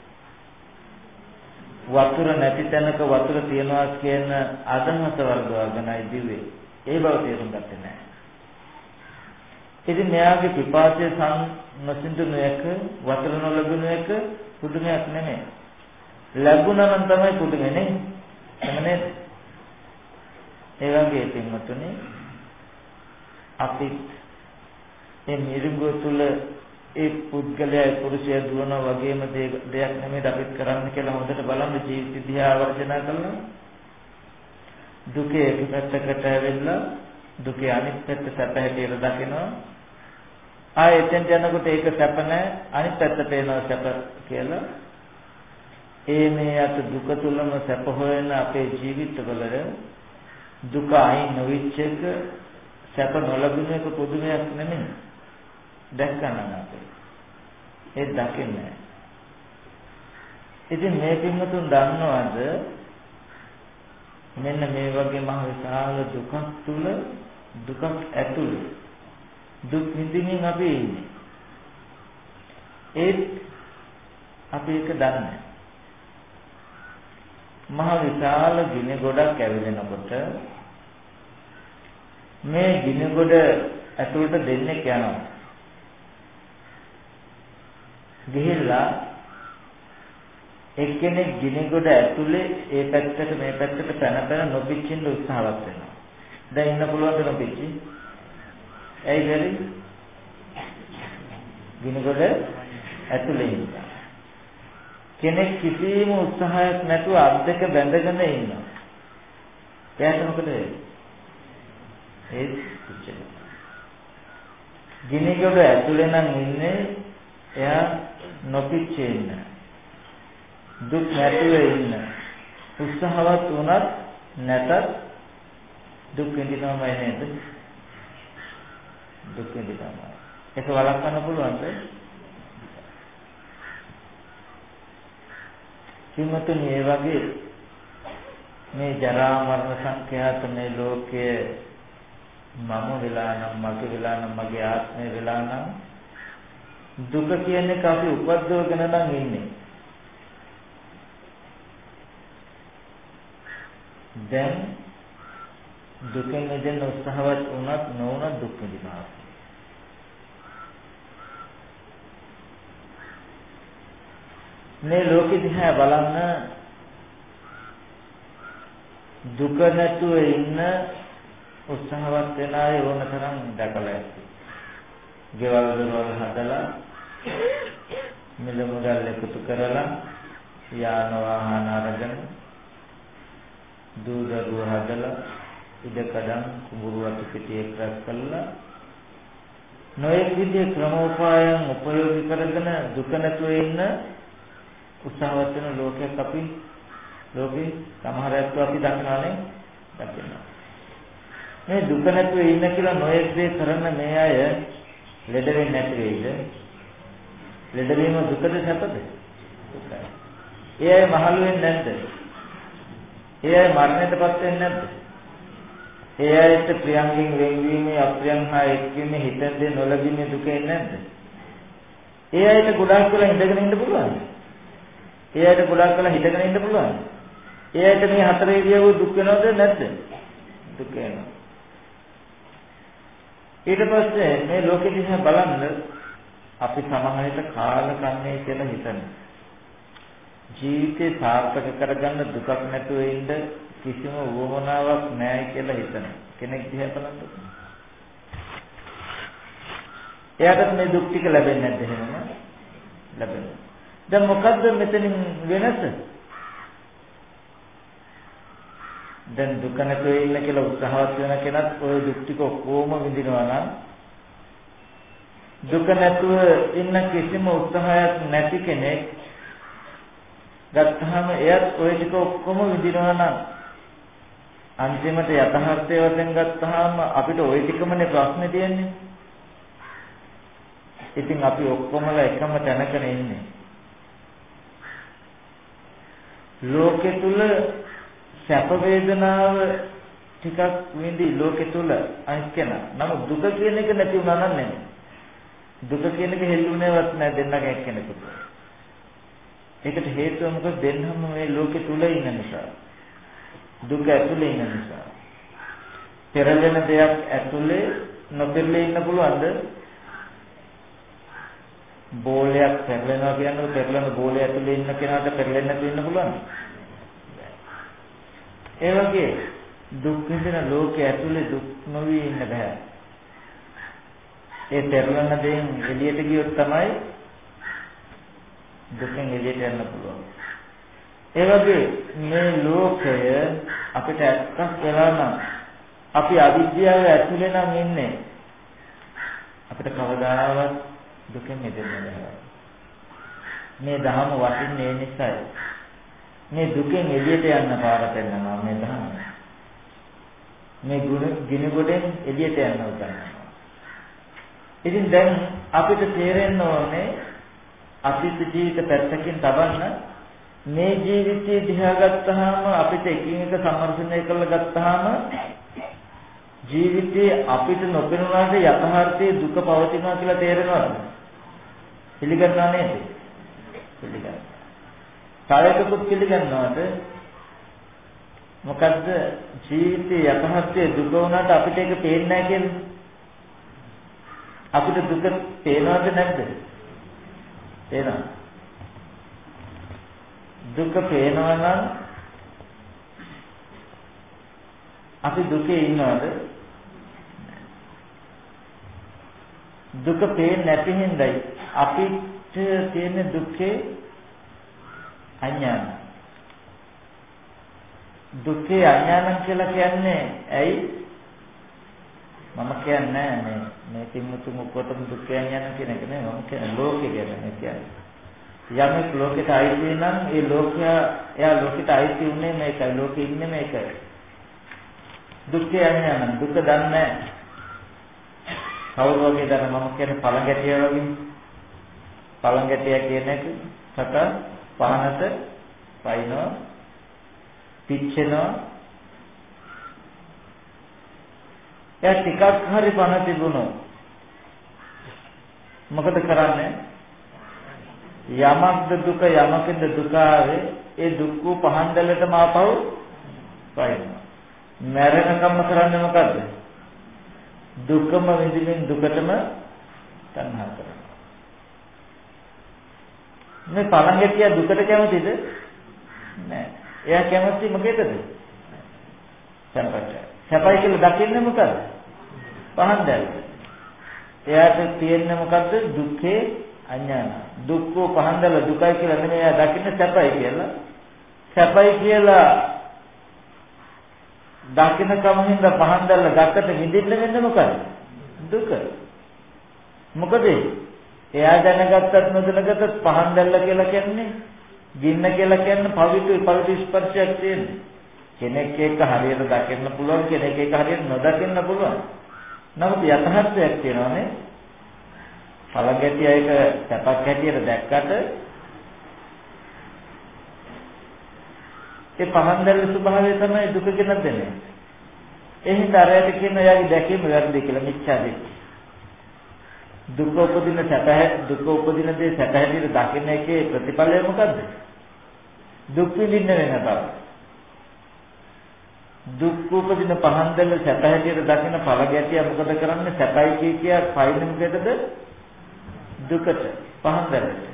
වතුර නැති තැනක වතුර තියනවා කියන අදහස වර්ධවගෙනයි දිව්වේ. ඒ බව තේරුම් ගත්තේ නැහැ. ඉතින් මෙයාගේ පිපාසය නොසිඳුණු එක වතුර නොලැබුණු එක පුදුමයක් නෙමෙයි. ලැබුණා නම් තමයි පුදුමනේ නේ. එහෙම නේද? ඒ වගේ පින්වතුනි අපි මේ නිරුංගුව තුල ඒ පුද්ගලයා පුරුෂයා දුවන වගේම දෙයක් නෙමෙයි අපිත් කරන්න කියලා හොඳට බලන්න ජීවිත දිහා වර්ජනා කරනවා. දුකේ එක පැත්තකට ඇවිල්ලා දුකේ අනිත් පැත්ත සැප හැටියට දකිනවා. ආයෙත් යනකොට ඒක සැප නැහැ අනිත් පැත්ත පේනවා සැප කියලා. මේ අත දුක තුලම සැප හොයන අපේ ජීවිතවල දුක අයින් නොවිච්ච එක සැප නොලැබුණ එක පුදුමයක් නෙමෙයි. දැක්කනම් අපේ ඒ දකින්නේ. ඉතින් මේ පින්වතුන් දන්නවද මෙන්න මේ වගේ මහ විශාල දුකක් තුල දුකක් ඇතුළේ දුක් විඳින්න අපි ඉන්නේ. ඒත් අපි ඒක දන්නේ මහ විශාල ගිනි ගොඩක් ඇවිලෙනකොට මේ ගිනි ගොඩ ඇතුළට දෙන්නේ යනවා. ගිහිල්ලා එක්කෙනෙක් ගිනි ගොඩ ඇතුලේ ඒ පැත්තට මේ පැත්තට පැන නොපිච්චින්න උත්සාහවත් වෙනවා. දැන් ඉන්න පුළුවන්ද නොපිච්චි? ඇයි බැරි? ගිනි ගොඩ ඇතුලේ ඉන්නවා. කෙනෙක් කිසිම උත්සාහයක් නැතුව අත් දෙක බැඳගෙන ඉන්නවා. එයාට මොකද වෙන්නේ? ඒ පිච්චෙන. ගිනි ගොඩ ඇතුලේ නම් ඉන්නේ එයා නොපිච්චේ ඉන්න. දුක් නැතුව ඉන්න. උත්සාහවත් වුණත් නැතත් දුක් විඳිනවමයි නේද? දුක් විඳිනවා. ඒක වළක්වන්න පුළුවන්ද? කිමතුනි ඒ වගේ මේ ජරා මරණ සංඛ්‍යාත මේ ලෝකයේ මම වෙලා නම් මගේ වෙලා නම් මගේ ආත්මය වෙලා නම් දුක කියන එක අපි උපද්දවගෙන නම් ඉන්නේ. දැන් දුකෙන් මිදෙන්න උත්සාහවත් වුණත් නොවුණත් දුක් විඳිනවා. මේ ලෝකෙ දිහා බලන්න දුක නැතුව ඉන්න උත්සාහවත් වෙන අය ඕන තරම් දැකලා ඇති. ගෙවල් දොරවල් හදලා මිල මුදල් එකතු කරලා යාන වාහන අරගෙන දූ දරුවෝ හදලා ඉඩකඩම් කුඹුරු අතු පිටියක් රැස් කළා නොයෙක් විදිහේ ක්‍රමෝපායන් උපයෝගී කරගෙන දුක නැතුව ඉන්න උත්සාහවත් වෙන ලෝකයක් අපි ලෝකේ සමහර අයත් අපි දක්නානේ දකිනවා. මේ දුක නැතුව ඉන්න කියලා නොයෙක් දේ කරන මේ අය ලෙඩ වෙන්නේ නැති වෙයිද? ලෙඩ වීම දුකද සැපද? දුකයි. ඒ අය මහලු වෙන්නේ නැද්ද? ඒ අය මරණයටපත් වෙන්නේ නැද්ද? ඒ අයට ප්‍රියංගෙන් වෙන්වීමේ අප්‍රියං හා එක්වීමේ හිතෙන්ද නොලැබීමේ දුක එන්නේ නැද්ද? ඒ අයට ගොඩාක් වෙලා ඉඳගෙන ඉන්න පුළුවන්. ඒ අයට ගොඩාක් වෙලා හිටගෙන ඉන්න පුළුවන්. ඒ අයට මේ හතරේ කියව දුක් වෙනවද නැද්ද? දුක වෙනවා. ඊට පස්සේ මේ ලෝකෙ දිහා බලන්න අපි සමහරවිට කාල කන්නේ කියලා හිතන. ජීවිතේ සාර්ථක කරගන්න දුකක් නැතුව ඉන්න කිසිම වමනාවක් නැහැ කියලා හිතන කෙනෙක් දිහා බලන්න. එයාට මේ දුක් ටික ලැබෙන්නේ නැද්ද එහෙම? ලැබෙනවා. දැන් මොකද්ද මෙතනින් වෙනස? දැන් දුක නැතුව ඉන්න කියලා උත්සාහවත් වෙන කෙනත් ওই දුක් ටික ඔක්කොම විඳිනවා නම් දුක නැතුව ඉන්න කිසිම උත්සාහයක් නැති කෙනෙක් ගත්තාම එයත් ওই ටික ඔක්කොම විඳිනවා නම් අන්තිමට යථාර්ථය වශයෙන් ගත්තාම අපිට ওই ටිකමනේ ප්‍රශ්නේ තියෙන්නේ. ඉතින් අපි ඔක්කොමලා එකම තැනකනේ ඉන්නේ. ලෝකෙ තුල සැප වේදනාව ටිකක් විඳි ලෝකෙ තුල අනිත් කෙනා. නමුත් දුක කියන එක නැති වුණා නම් නෙමෙයි. දුක කියන එක හෙල්ලුනේවත් නැහැ දෙන්නගේ එක්කෙනෙකුට. ඒකට හේතුව මොකද? දෙන්නම මේ ලෝකෙ තුල ඉන්න නිසා. දුක ඇතුලේ ඉන්න නිසා. පෙරලෙන දෙයක් ඇතුලේ නොපෙරළේ ඉන්න පුළුවන්ද? බෝලයක් පෙරලෙනවා කියන්නේ පෙරලෙන බෝලය ඇතුලේ ඉන්න කෙනාට පෙරලෙන්නේ නැතුව ඉන්න පුළුවන්ද? ඒ වගේ දුක් විඳින ලෝකයේ ඇතුලේ දුක් නොවි ඉන්න බෑ. ඒ පෙරලෙන දෙයින් එළියට ගියොත් තමයි දුකෙන් එළියට යන්න පුළුවන්. ඒ වගේ මේ ලෝකය අපිට ඇත්තක් වෙලා නම් අපි අවිද්‍යාව ඇතුලේ නම් ඉන්නේ. අපිට කවදාවත් දුකෙන් මිදෙන්න බෑ. මේ ධහම වටින්නේ ඒ නිසායි. මේ දුකෙන් එළියට යන්න පාර පෙන්නනවා මේ ධහම. මේ ගිනි ගොඩෙන් එළියට යන්න උදන්නවා. ඉතින් දැන් අපිට තේරෙන්න ඕනේ අතීත ජීවිත පැත්තකින් තබන්න මේ ජීවිතය දිහා ගත්තාම අපිට එකින් එක සම්මර්ෂණය කරලා ගත්තාම ජීවිතේ අපිට නොපෙනුනාට යථාර්ථයේ දුක පවතිනවා කියලා තේරෙනවද? පිළිගන්නවා නේද? පිළිගන්නවා. කායකකුත් පිළිගන්නවද? මොකද්ද ජීවිතේ යථාර්ථයේ දුක වුණාට අපිට ඒක පේන්නේ නැහැ කියන්නේ? අපිට දුක පේනවද නැද්ද? පේනවා. දුක පේනවා නම් අපි දුකේ ඉන්නවද? දුක පේන්නේ නැති හින්දායි අපිට තියෙන දුකේ අඥාන. දුකේ අඥානං කියලා කියන්නේ ඇයි? මම කියන්නේ මේ තිමුතුම උපතම දුකේ අඥානං කියන එක නෙවෙයි. මම කියන්නේ ලෝකේ කියන්නේ. යමෙක් ලෝකෙට අයිති නම් ඒ ලෝකයා එයා ලෝකෙට අයිති උනේ මේකයි. ලෝකෙ ඉන්නේ මේකයි. දුක්ඛය අඥානං දුක දන්නේ නැහැ. කවුරු වගේද මම කියන්නේ පළඟැටිය වගේ. පළඟැටිය කියන එක සත පහනට පයින්නවා පිච්චෙනවා. එයා ටිකක් හරි පණ තිබුණොත් මොකද කරන්නේ? යමක්ද දුක යමකින්ද දුක ආවේ ඒ දුක් වූ පහන් දැලටම ආපහු පයින්නවා. මැරෙනකම්ම කරන්නේ මොකද්ද? දුකම විඳින්න දුකටම තණ්හා කරනවා. මේ පළඟටිය දුකට කැමතිද? නෑ. එයා කැමති මොකේද? සැපට. සැපයි කියලා දකින්නේ මොකද? පහන් දැල්ල. එයාට තියෙන්නේ මොකද්ද? දුක්ඛේ අඥාන. දුක්ඛෝ පහන් දැල්ල දුකයි කියලා නෙමෙයි එයා දකින්නේ සැපයි කියලා. සැපයි කියලා දකින්න කමින්ද පහන් දැල්ල ගත්තට විඳින්න වෙන්නේ මොකද? දුක. මොකද එයා දැනගත්තත් නොදැනගත්තත් පහන් දැල්ල කියලා කියන්නේ ගින්න කියලා කියන්නේ පවිතු ස්පර්ශයක් තියෙන්නේ. කෙනෙක් එක හරියට දකින්න පුළුවන් කෙනෙක් එක හරියට නොදකින්න පුළුවන්. නමුත් යථාර්ථයක් තියෙනවානේ. පළඟැටිය එක සැපක් හැටියට දැක්කට ඒ පහන් දැල්ල ස්වභාවය තමයි දුක ගෙනත් දෙන්නේ. ඒ හින්දා අරයට කියන යාගේ දැකීම වැරදි කියලා මිච්ඡා දිට්ඨිය. දුක උපදින දේ සැප හැටියට දකින්න එකේ ප්‍රතිඵලය මොකද්ද? දුක් විඳින්න වෙන බව. දුක් උපදින පහන් දැල්ල සැප හැටියට දකින්න පළඟැටිය මොකද කරන්නේ? සැපයි කිය පයින් මොකේදද? දුකට පහන් දැල්ලට.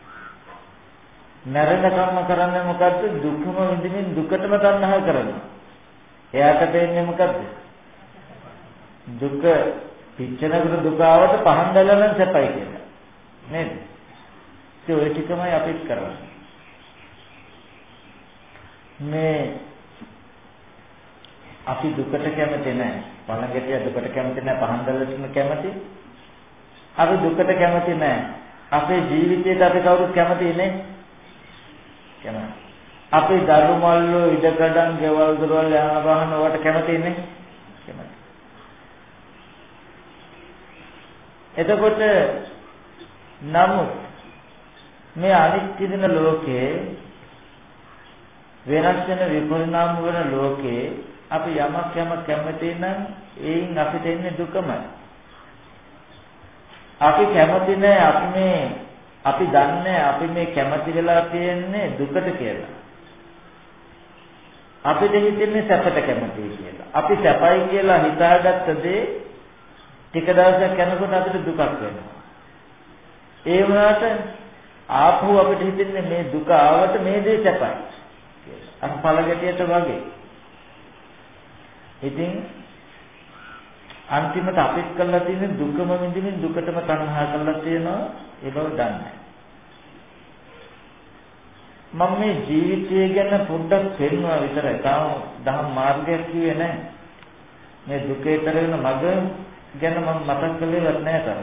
නරක කර්ම කරන්නේ මොකද්ද? දුකම විඳින්න දුකටම තණ්හා කරනවා. එයාට තේන්නේ මොකද්ද? දුක පිච්චෙනකොට දුක ආවට පහන් දැල්ල නම් සැපයි කියලා. නේද? ඒ ඔය ටිකමයි අපිත් කරන්නේ. මේ අපි දුකට කැමති නැහැ. පළඟැටිය දුකට කැමති නැහැ. පහන් දැල්ලට කැමති. අපි දුකට කැමති නැහැ. අපේ ජීවිතේට අපි කවුරුත් කැමති නේ? කැමති. අපි දරු මල්ලෝ ඉඩකඩම් ගෙවල් දොරවල් යාන වාහන වලට කැමති නේ? කැමති. එතකොට නමුත් මේ අනිත්‍ය දින ලෝකේ වෙනස් වෙන විපරිණාම වන ලෝකේ අපි යමක් කැමති නම් ඒයින් අපිට එන්නේ දුකමයි. අපි කැමති නැහැ අපි දන්නේ අපි මේ කැමති වෙලා තියෙන්නේ දුකට කියලා. අපිට හිතෙන්නේ සැපට කැමතියි කියලා. අපි සැපයි කියලා හිතාගත්ත දේ ටික දවසක් යනකොට අපිට දුකක් වෙනවා. ඒ වුණාට ආපහු අපිට හිතෙන්නේ මේ දුක ආවට මේ දේ සැපයි කියලා. අර පළඟැටියට වගේ. ඉතින් අන්තිමට අපිට කරලා තියෙන දුකම විඳින්න දුකටම තණ්හා කරලා තියෙනවා ඒ බව දන්නේ. මම මේ ජීවිතය ගැන පොඩ්ඩක් පෙන්වුවා විතරයි. තාම දහම් මාර්ගයක් කිව්වේ නැහැ. මේ දුකේතර වෙන මඟ ගැන මම මතක් කළේවත් නැහැ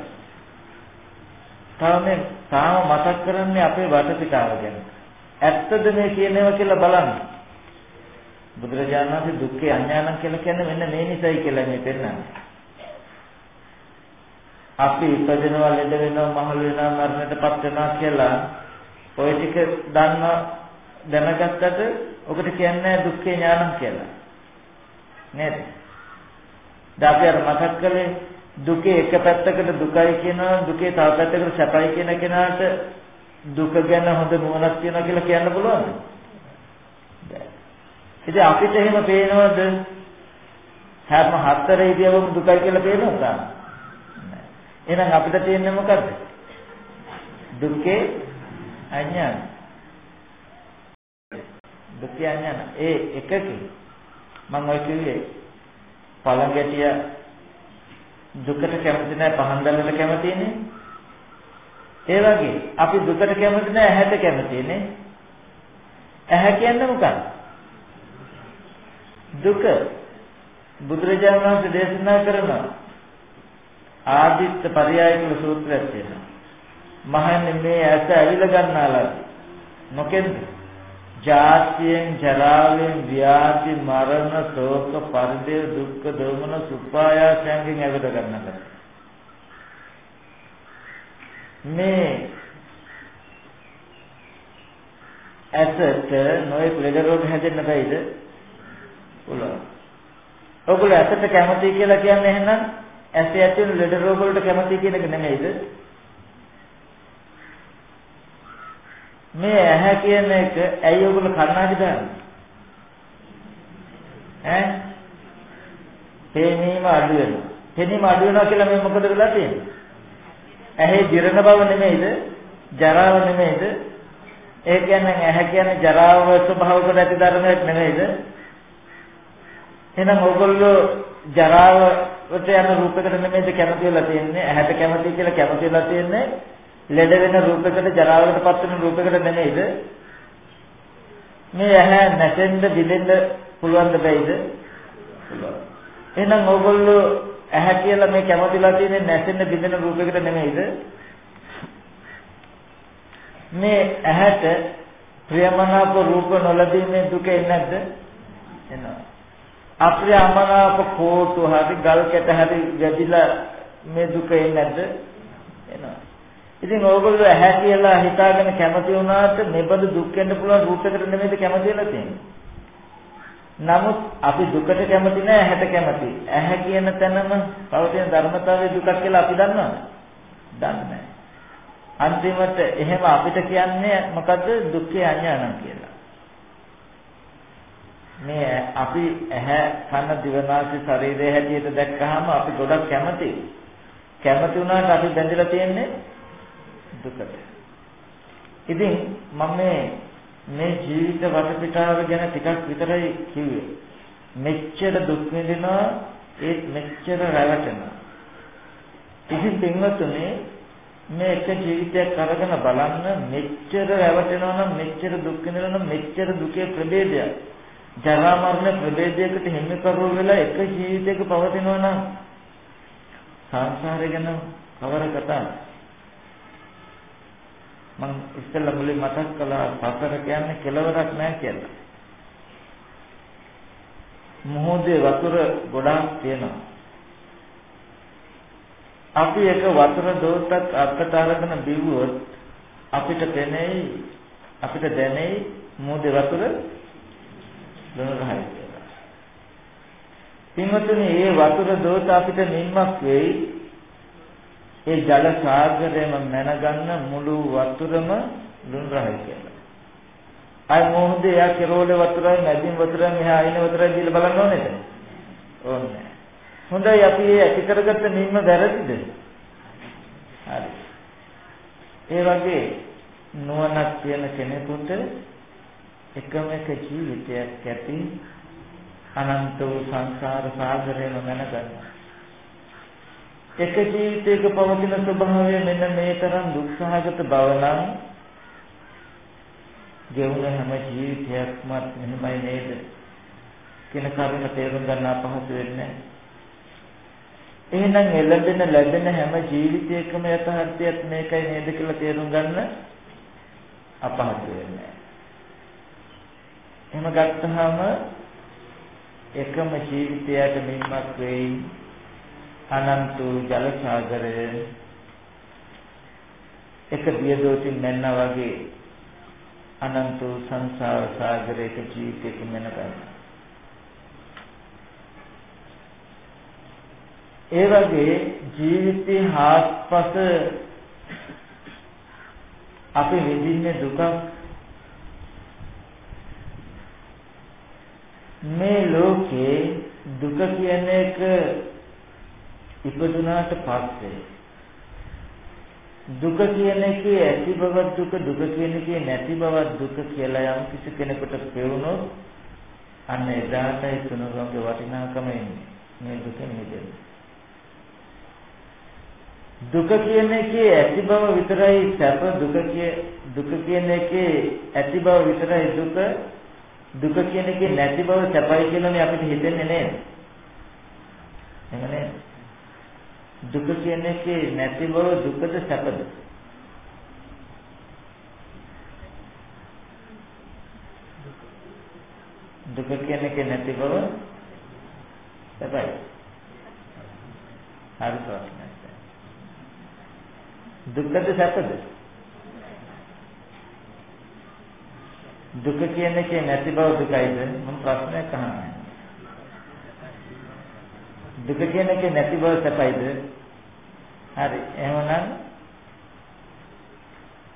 තාම මතක් කරන්නේ අපේ වටපිටාව ගැන. ඇත්තද මේ කියනවා කියලා බලන්න. බුදුරජාණන් වහන්සේ දුක්ඛේ අඥානං කියලා කියන්නේ මෙන්න මේ නිසයි කියලා මේ පෙන්නන්නේ. අපි ඉපදෙනවා ලෙඩ වෙනවා මහලු වෙනවා මරණයටපත් වෙනවා කියලා ඔය ටික දැනගත්තට ඔකට කියන්නේ දුක්ඛේ ඥානං කියලා. නේද? අපි අර මතක් කළේ දුකේ එක පැත්තකට දුකයි කියනවා දුකේ තව පැත්තකට සැපයි කියන කෙනාට දුක ගැන හොඳ නුවණක් තියෙනවා කියලා කියන්න පුළුවන්ද? ඉතින් අපිට එහෙම පේනවද? හැම හතර ඉරියව්වම දුකයි කියලා පේනවද? එහෙනම් අපිට තියෙන්නේ මොකද්ද? දුක්ඛේ අඥාන. දුක්ඛේ අඥාන. ඒ එකකින් මම ඔය කිව්වේ පළඟැටිය දුකට කැමති නැහැ පහන් දැල්ලට කැමතිනේ. ඒ වගේ අපි දුකට කැමති නැහැ ඇහැට කැමතිනේ. ඇහැ කියන්නේ මොකක්ද? දුක. බුදුරජාණන් වහන්සේ දේශනා කරන ආදිත්ත පරයය කියන සූත්‍රයක් තියෙනවා. මහන්නේ මේ ඇස ඇවිල ගන්නාලා මොකෙන්ද? ජාතියෙන් ජරාවෙන් ව්‍යාධි මරණ ශෝක පරිදේ දුක්ඛ දෝමන සුපායාසයෙන් ඇවිල ගන්නාලා. මේ ඇසට නොයෙක් ලෙඩ රෝග හැදෙන්න බැයිද? පුළුවන්. ඔයගොල්ලෝ ඇසට කැමති කියලා කියන්නේ එහෙනම් ඇස ඇති වෙන ලෙඩ රෝග වලට කැමති කියන එක නෙමෙයිද? මේ ඇහැ කියන එක ඇයි ඔයගොල්ලෝ කන්නාඩි දාන්නේ? පෙනීම අඩු වෙනවා. පෙනීම අඩු වෙනවා කියලා මේ මොකද වෙලා තියෙන්නේ? ඇහි දිරන බව නෙමෙයිද? ජරාව නෙමෙයිද? ඒ කියන්නේ ඇහැ කියන්නේ ජරාව ස්වභාවකට ඇති ධර්මයක් නෙමෙයිද? එහෙනම් ඕගොල්ලෝ ජරාවට යන රූපයකට නෙමෙයිද කැමති වෙලා තියෙන්නේ? ඇහැට කැමති කියලා කැමති වෙලා තියෙන්නේ ලෙඩ වෙන රූපයකට ජරාවකටපත් වෙන රූපයකට නෙමෙයිද? මේ ඇහැ නැසෙන්න බිඳෙන්න පුළුවන් දෙයිද? පුළුවන්. එහෙනම් ඕගොල්ලෝ ඇහැ කියලා මේ කැමතිලා තියෙන්නේ නැසෙන්න බිඳෙන රූපයකට නෙමෙයිද? මේ ඇහැට ප්‍රියමනාප රූප නොලැබීමේ දුක එන්නේ නැද්ද? එනවා. අප්‍රියමනාප කෝටු හරි ගල් කැට හරි ගැදිලා මේ දුක එන්නේ නැද්ද? එනවා. ඉතින් ඕගොල්ලෝ ඇහැ කියලා හිතාගෙන කැමති වුණාට මෙබඳු දුක් වෙන්න පුළුවන් රූපයකට නෙමෙයිද කැමති වෙලා තියෙන්නේ. නමුත් අපි දුකට කැමති නෑ ඇහැට කැමති. ඇහැ කියන තැනම පවතින ධර්මතාවයේ දුකක් කියලා අපි දන්නවද? දන්නේ නෑ. අන්තිමට එහෙම අපිට කියන්නේ මොකද්ද? දුක්ඛේ අඥානං කියලා. මේ අපි ඇහැ කන දිවනාසය ශරීරය හැටියට දැක්කහම අපි ගොඩක් කැමතියි. කැමති වුණාට අපි බැඳලා තියෙන්නේ දුකට. ඉතින් මම මේ ජීවිත වටපිටාව ගැන ටිකක් විතරයි කිව්වේ. මෙච්චර දුක් විඳිනවා ඒත් මෙච්චර රැවටෙනවා. ඉතින් පින්වත්නි මේ එක ජීවිතයක් අරගෙන බලන්න මෙච්චර රැවටෙනවා නම් මෙච්චර දුක් විඳිනවා නම් මෙච්චර දුකේ ප්‍රභේදයක්. ජරා මරණ ප්‍රභේදයකට හිමිකරුව වෙලා එක ජීවිතයක පවතිනවා නම් සංසාරය ගැන කවර කතාවද? මම ඉස්සෙල්ලා මුලින් මතක් කළා සසර කියන්නේ කෙලවරක් නැහැ කියලා. මොහොතේ වතුර ගොඩාක් තියෙනවා. අපි එක වතුර දෝතක් අත්තට අරගෙන බිව්වොත් අපිට දැනෙයි මොහොතේ වතුර දොනරහයි කියලා. පින්වතුනි මේ වතුර දෝත අපිට නිම්මක් වෙයි. ඒ ජල සාගරයම මැනගන්න මුළු වතුරම ලුණු රහයි කියලා. අය මොහොතේ යා කෙරෝලේ වතුරයි නැදින් වතුරයි මෙහා අයින වතුරයි දීලා බලන්න ඕනේද? ඕනේ. හොඳයි අපි මේ ඇති කරගත්ත නිම්ම වැරදිද? හරි. ඒ වගේ නුවණක් තියෙන කෙනෙකුට එකම එක ජීවිතයක් ඇති අනන්ත වූ සංසාර සාගරයම මැනගන්න. එක ජීවිතයක පවතින ස්වභාවය මෙන්න මේ තරම් දුක්සහගත බව නම් ගෙවුන හැම ජීවිතයක්ම මෙහෙමයි නේද කියන කරුණ තේරුම් ගන්න අපහසු වෙන්නේ. එහෙනම් ලැබෙන හැම ජීවිතයකම යථාර්ථයත් මේකයි නේද කියලා තේරුම් ගන්න අපහසු වෙන්නේ. එහෙම ගත්තාම එකම ජීවිතයට මින්මක් වෙයි අනන්ත ජල සාගරය එක දියදෝතින් මැන්නා වගේ අනන්ත සංසාර සාගරයක ජීවිතයක මැනගන්න. ඒ වගේ ජීවිතේ හාත්පස අපි විඳින්නේ දුක. මේ ලෝකේ දුක කියන එක ඉපදුනාට පස්සේ දුක කියන එකේ ඇති බව දුක කියන එකේ නැති බව දුක කියලා යම් කිසි කෙනෙකුට පෙවුනොත් අන්න එදාට ඒ තුනගේ වටිනාකම එන්නේ මේ දුකෙන් මිදෙන්න. දුක කියන එකේ ඇති බව විතරයි සැප, දුක කියන එකේ ඇති බව විතරයි දුක කියන එකේ නැති බව සැපයි කියලානේ අපිට හිතෙන්නේ නේද? එහෙම නේද? දුක කියන එකේ නැති බව දුකද සැපද? දුක කියන එකේ නැති බව සැපයි. හරි ප්‍රශ්නයි. දුකද සැපද? දුක කියන එකේ නැති බව දුකයිද? මම ප්‍රශ්නයක් අහන්නේ. දුක කියන එකේ නැති බව සැපයිද? හරි. එහෙමනම්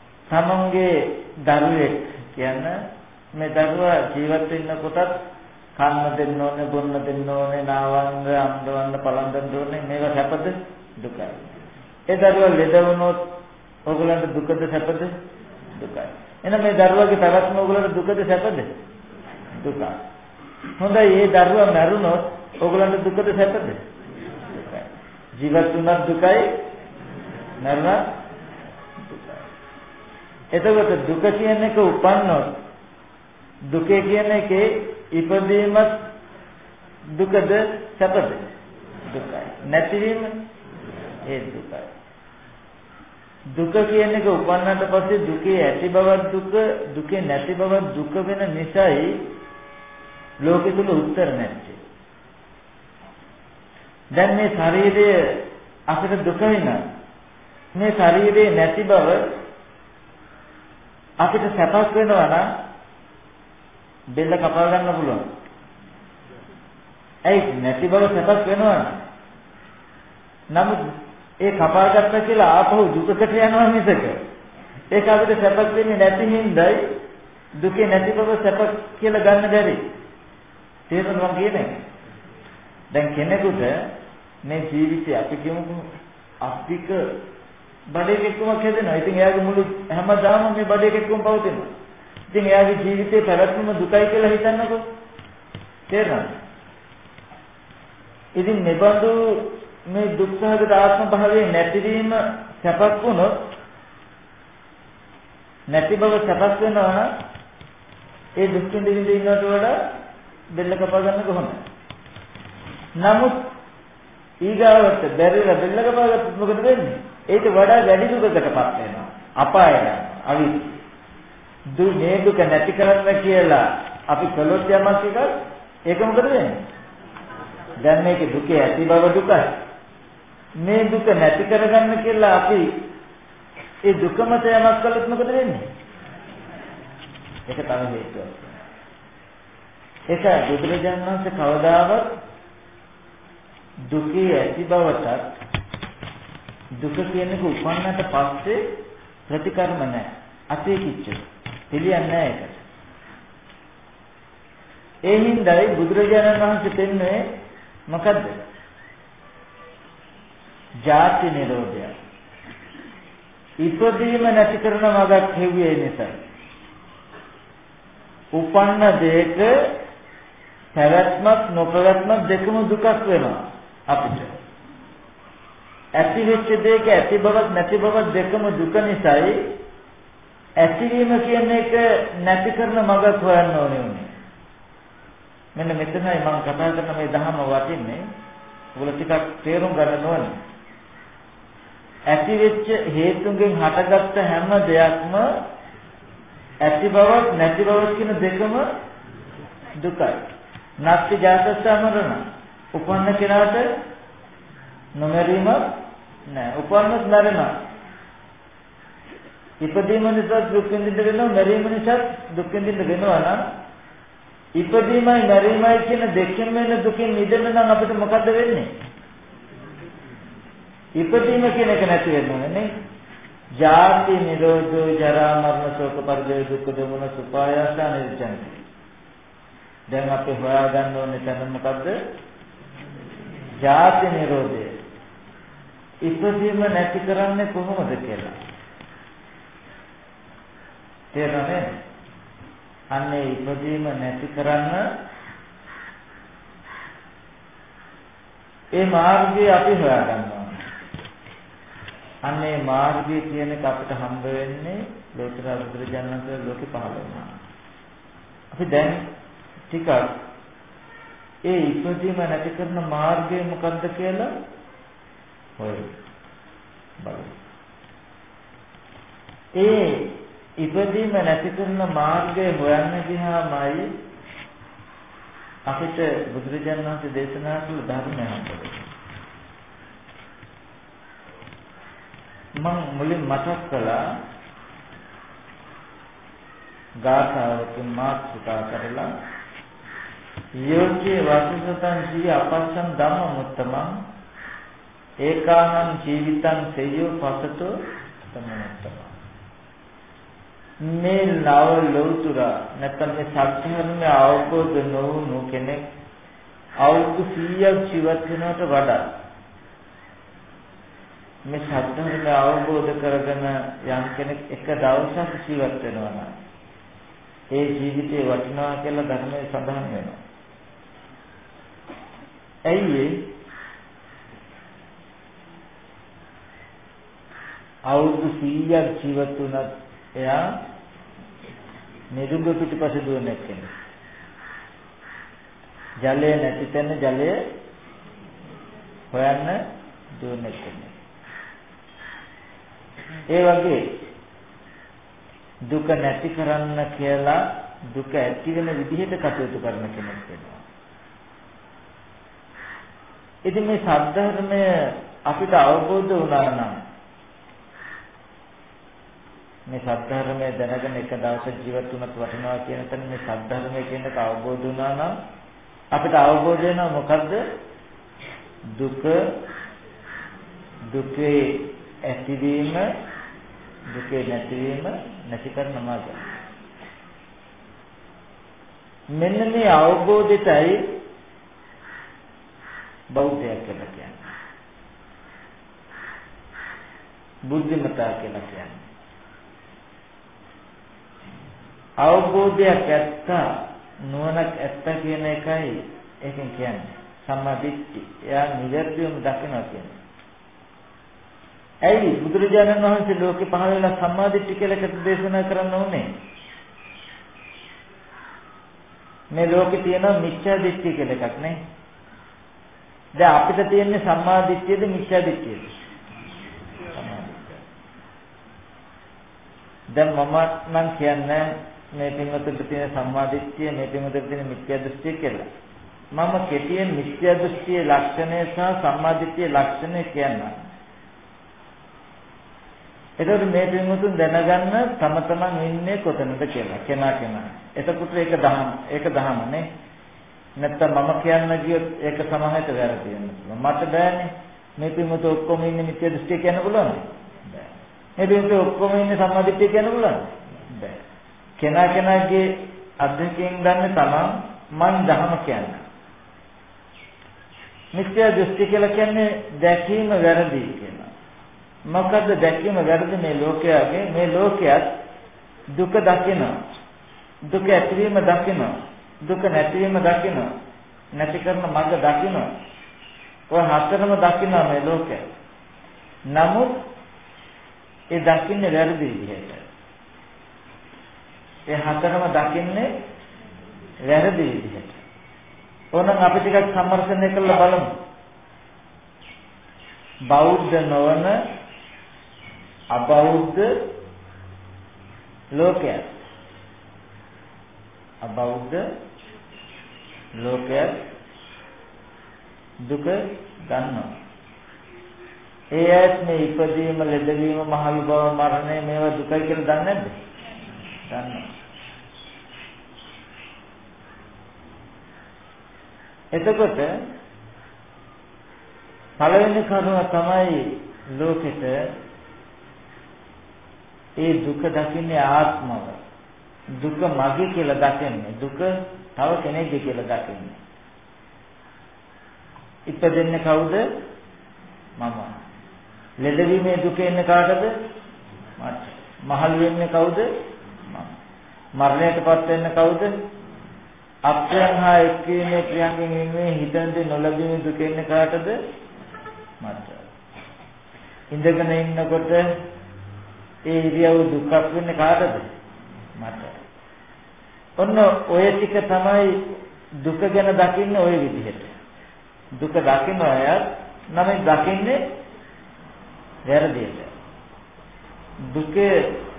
තමන්ගේ දරුවෙක් කියන මේ දරුවා ජීවත් වෙන්න කොටත් කන්න දෙන්න ඕනේ, බොන්න දෙන්න ඕනේ, නාවන්න, අම්දවන්න, පළඳින්න ඕනේ. මේවා සැපද? දුකයි. ඒ දරුවා ලෙඩ වුණොත් ඕගලන්ට දුකද සැපද? දුකයි. එහෙනම් මේ දරුවාගේ පැවැත්ම ඕගලන්ට දුකද සැපද? දුකයි. හොඳයි, මේ දරුවා මැරුණොත් ඕගලන්ට දුකද සැපද? දුකයි. ජීවත් වුණත් දුකයි, මැරුණත් දුකයි. එතකොට දුක කියන එක උපන්නොත් දුකේ කියන එකේ ඉපදීමත් දුකද සැපද? දුකයි. නැතිවීම ඒ දුකයි. දුක කියන එක උපන්නට පස්සේ දුකේ ඇති බවක් දුක, දුකේ නැති බවක් දුක වෙන නිසායි ලෝකෙ තුල උත්තර නැත්තේ. දැන් මේ ශරීරය අපිට දුක වෙනවා. මේ ශරීරේ නැති බව අපිට සැපක් වෙනවා නම් බෙල්ල කපා ගන්න පුළුවන්. ඒ නැති බව සැපක් වෙනවා. නමුත් ඒ කපා ගත්තා කියලා ආපහු දුකකට යනවා මිසක ඒක අපිට සැපක් වෙන්නේ නැති හින්දායි දුකේ නැති බව සැපක් කියලා ගන්න බැරි. තේරුණා මම කියන්නේ? දැන් කෙනෙකුට මේ ජීවිතේ අපි කියමු අස්තික බඩේ කෙක්කමක් හැදෙනවා. ඉතින් එයාගේ මුළු හැමදාම මේ බඩේ කෙක්කම පවතිනවා. ඉතින් එයාගේ ජීවිතේ පැවැත්ම දුකයි කියලා හිතන්නකෝ. තේරෙනවද? ඉතින් මෙබඳු මේ දුක්ඛාගත ආත්ම භාවයේ නැතිවීම සැපක් වුණොත් නැති බව සැපක් වෙනවා නම් ඒ දුක්ඛින් දෙවිඳ ඉන්නවට වඩා බෙල්ල කපා ගන්න කොහොමද? නමුත් ඊගාවට බැරිලා බෙල්ල කපා ගත්තොත් මොකද වෙන්නේ? ඒක වඩා වැඩි දුකකටපත් වෙනවා. අපායට අවි මේ දුක නැති කරන්න කියලා අපි කළොත් යමක් එකක් ඒක මොකද වෙන්නේ? දැන් මේකේ දුකේ ඇති බව දුකයි. මේ දුක නැති කරගන්න කියලා අපි ඒ දුකම තේමක් කළොත් මොකද වෙන්නේ? ඒක තමයි හේතුව. ඒක බුදුරජාණන් වහන්සේ කවදාවත් දුකේ ඇති බවට දුක කියන්නේ උපන්නට පස්සේ ප්‍රතිකර්ම නැහැ. අතීකිච්ච. පිළියන්නේ නැහැ ඒක. ඒ හින්දායි බුදුරජාණන් වහන්සේ දෙන්නේ මොකද්ද? ජාති නිරෝධය. ඉපදීම නැති කරන මගක් හේවියේ නිසා. උපන්න දෙයක පැවැත්මක් නොපැවැත්මක් දෙකම දුකක් වෙනවා අපිට. ඇති වෙච්ච දෙයක ඇති බවක් නැති බවක් දෙකම දුක නිසායි ඇතිවීම කියන එක නැති කරන මගක් හොයන්න ඕනේ උනේ. මෙන්න මෙතනයි මම කතා කරන මේ ධර්ම වටින්නේ. ඔයගොල්ලෝ ටිකක් තේරුම් ගන්න ඕනේ. ඇති වෙච්ච හේතුන්ගෙන් හටගත්ත හැම දෙයක්ම ඇති බවක් නැති බවක් කියන දෙකම දුකයි. නැති ජාතස්ස මරණ. උපන්න කෙනාට නොමරීම නෑ. උපන්නත් මරණ. ඉපදීම නිසා දුක් විඳින්න වෙනවා, මැරීම නිසා දුක් විඳින්න වෙනවා නම් ඉපදීමයි මැරීමයි කියන දෙකෙන් වෙන දුකින් මිදෙන්න නම් අපිට මොකද්ද වෙන්නේ? ඉපදීම කියන එක නැති වෙනවා නේ. ජාති නිරෝධෝ ජරා මරණ ශෝක පරිදේ දුක්ඛ දෝමන සුපායාස නිර්ජනති. දැන් අපි හොයාගන්න ඕනේ තැන මොකද්ද? ජාති නිරෝධය. ඉපදීම නැති කරන්නේ කොහොමද කියලා. තේරෙනවද? අන්නේ ඉපදීම නැති කරන්න ඒ මාර්ගය අපි හොයාගන්නවා. අන්නේ මාර්ගය කියන එක අපිට හම්බ වෙන්නේ ලෝතර බුදුරජාණන් වහන්සේ ලෝකේ පහළ වුණා. අපි දැන් ටිකක් ඒ ඉපදීම නැති කරන මාර්ගය මොකක්ද කියලා හොයමු. බලමු. ඒ ඉපදීම නැති කරන මාර්ගය හොයන්න ගියාමයි අපිට බුදුරජාණන් වහන්සේ දේශනා කළ ධර්මය හම්බෙන්නේ. මම මුලින් මතක් කළා ගාථාවකින් මාතෘකා කරලා යෝග්‍ය වසසතං ජී අපස්සං ධම්මමුත්තමං ඒකානං ජීවිතං සෙය්‍යෝ පසතෝ තමනත්තම. මේ නව ලෞතර නැත්නම් මේ සත්‍යධර්මය අවබෝධ නොවුණු කෙනෙක් අවුරුදු 100ක් ජීවත් වෙනවට වඩා මේ සත්‍යධර්මය අවබෝධ කරගෙන යම් කෙනෙක් එක දවසක් ජීවත් වෙනවා නම් ඒ ජීවිතේ වටිනවා කියලා ධර්මයේ සඳහන් වෙනවා. ඇයි අවුරුදු 100ක් ජීවත් වුණත් එයා නිරුංග පිටිපස්සේ දුවන කෙනෙක්. ජලය නැති තැන ජලය හොයන්න දුවන කෙනෙක්. ඒ වගේ දුක නැති කරන්න කියලා දුක ඇති වෙන විදිහට කටයුතු කරන කෙනෙක් වෙනවා. ඉතින් මේ සද්ධර්මය අපිට අවබෝධ වුණා නම් මේ සද්ධර්මය දැනගෙන එක දවසක් ජීවත් වුණත් වටිනවා කියන තැන මේ සද්ධර්මය කියන එක අවබෝධ වුණා නම් අපිට අවබෝධ වෙනවා මොකද්ද? දුකේ ඇතිවීම දුකේ නැතිවීම නැති කරන මාර්ගය. මෙන්න මේ අවබෝධයටයි බෞද්ධය කියලා කියන්නේ. බුද්ධිමතා කියලා කියන්නේ. අවබෝධයක් ඇත්ත නුවණක් ඇත්ත කියන එකයි ඒකෙන් කියන්නේ. සම්මා දිට්ඨි. එයා නිවැරදිවම දකිනවා කියන්නේ. ඇයි බුදුරජාණන් වහන්සේ ලෝකේ පහළ වෙලා සම්මා දිට්ඨි කියලා එකට දේශනා කරන්න ඕනේ? මේ ලෝකේ තියෙන මිච්ඡා දිට්ඨිය කියලා එකක් නේ. දැන් අපිට තියෙන්නේ සම්මා දිට්ඨියද මිච්ඡා දිට්ඨියද? දැන් මම නම් කියන්නේ මේ පින්වතුන්ට තියෙන සම්මා දිට්ඨිය මේ පින්වතුන්ට තියෙන මිත්‍යා දෘෂ්ටිය කියලා. මම කෙටියෙන් මිත්‍යා දෘෂ්ටියේ ලක්ෂණය සහ සම්මා දිට්ඨියේ ලක්ෂණය කියන්නම්. එතකොට මේ පින්වතුන් දැනගන්න තම තමන් ඉන්නේ කොතනද කියලා කෙනා. එතකොට ඒක දහමනේ. නැත්තම් මම කියන්න ගියොත් ඒක සමහරට වැරදි වෙනවා. මට බෑනේ. මේ පින්වතුන් ඔක්කොම ඉන්නේ මිත්‍යා දෘෂ්ටිය කියන්න පුළුවන්. බෑ. මේ පින්වතුන් ඔක්කොම ඉන්නේ සම්මා දිට්ඨිය කියන්න පුළුවන්. බෑ. කෙනාගේ අධ්‍යක්ෂයෙන් ගන්න තමන් මං දහම කියන්නේ. මිත්‍යා දෘෂ්ටි කියලා කියන්නේ දැකීම වැරදි කියලා. මොකද්ද දැකීම වැරදි මේ ලෝකයේ මේ ලෝකයක් දුක දකිනවා. දුක ඇතිවීම දකිනවා. දුක නැතිවීම දකිනවා. නැති කරන මඟ දකිනවා. ඔය හතරම දකිනවා මේ ලෝකය. නමුත් ඒ දකින්නේ වැරදි විදිහට. ඒ හතරම දකින්නේ වැරදි විදිහට. ඕනනම් අපි ටිකක් සම්මර්ෂණය කරලා බලමු. බෞද්ධ නොවන අබෞද්ධ ලෝකයක්. අබෞද්ධ ලෝකයක් දුක ගන්නවා. ඒ ඇත් මේ ඉපදීම, ලෙඩවීම, මහලු බව, මරණය මේවා දුකයි කියලා දන්නේ නැද්ද? දන්නවා. එතකොට පළවෙනි කරුණ තමයි ලෝකෙට ඒ දුක දකින්නේ ආත්මව. දුක මගේ කියලා දකින්නේ. දුක තව කෙනෙක්ගේ කියලා දකින්නේ. ඉපදෙන්නේ කවුද? මම. ලෙඩවීමේ දුක එන්නේ කාටද? මට. මහලු වෙන්නේ කවුද? මම. මරණයටපත් වෙන්නේ කවුද? අප්‍රයන් හා එක්වීමේ ක්‍රියාවෙන් වෙන්නේ හිතන්නේ නොලැබීමේ දුක එන්නේ කාටද? මට. ඉඳගෙන ඉන්නකොට ඒ ඉරියව් දුක්ඛ වෙන්නේ කාටද? මට. ඔන්න ඔය ටික තමයි දුක ගැන දකින්නේ ඔය විදිහට. දුක දකින්න අය නම් දකින්නේ වැරදියට. දුකේ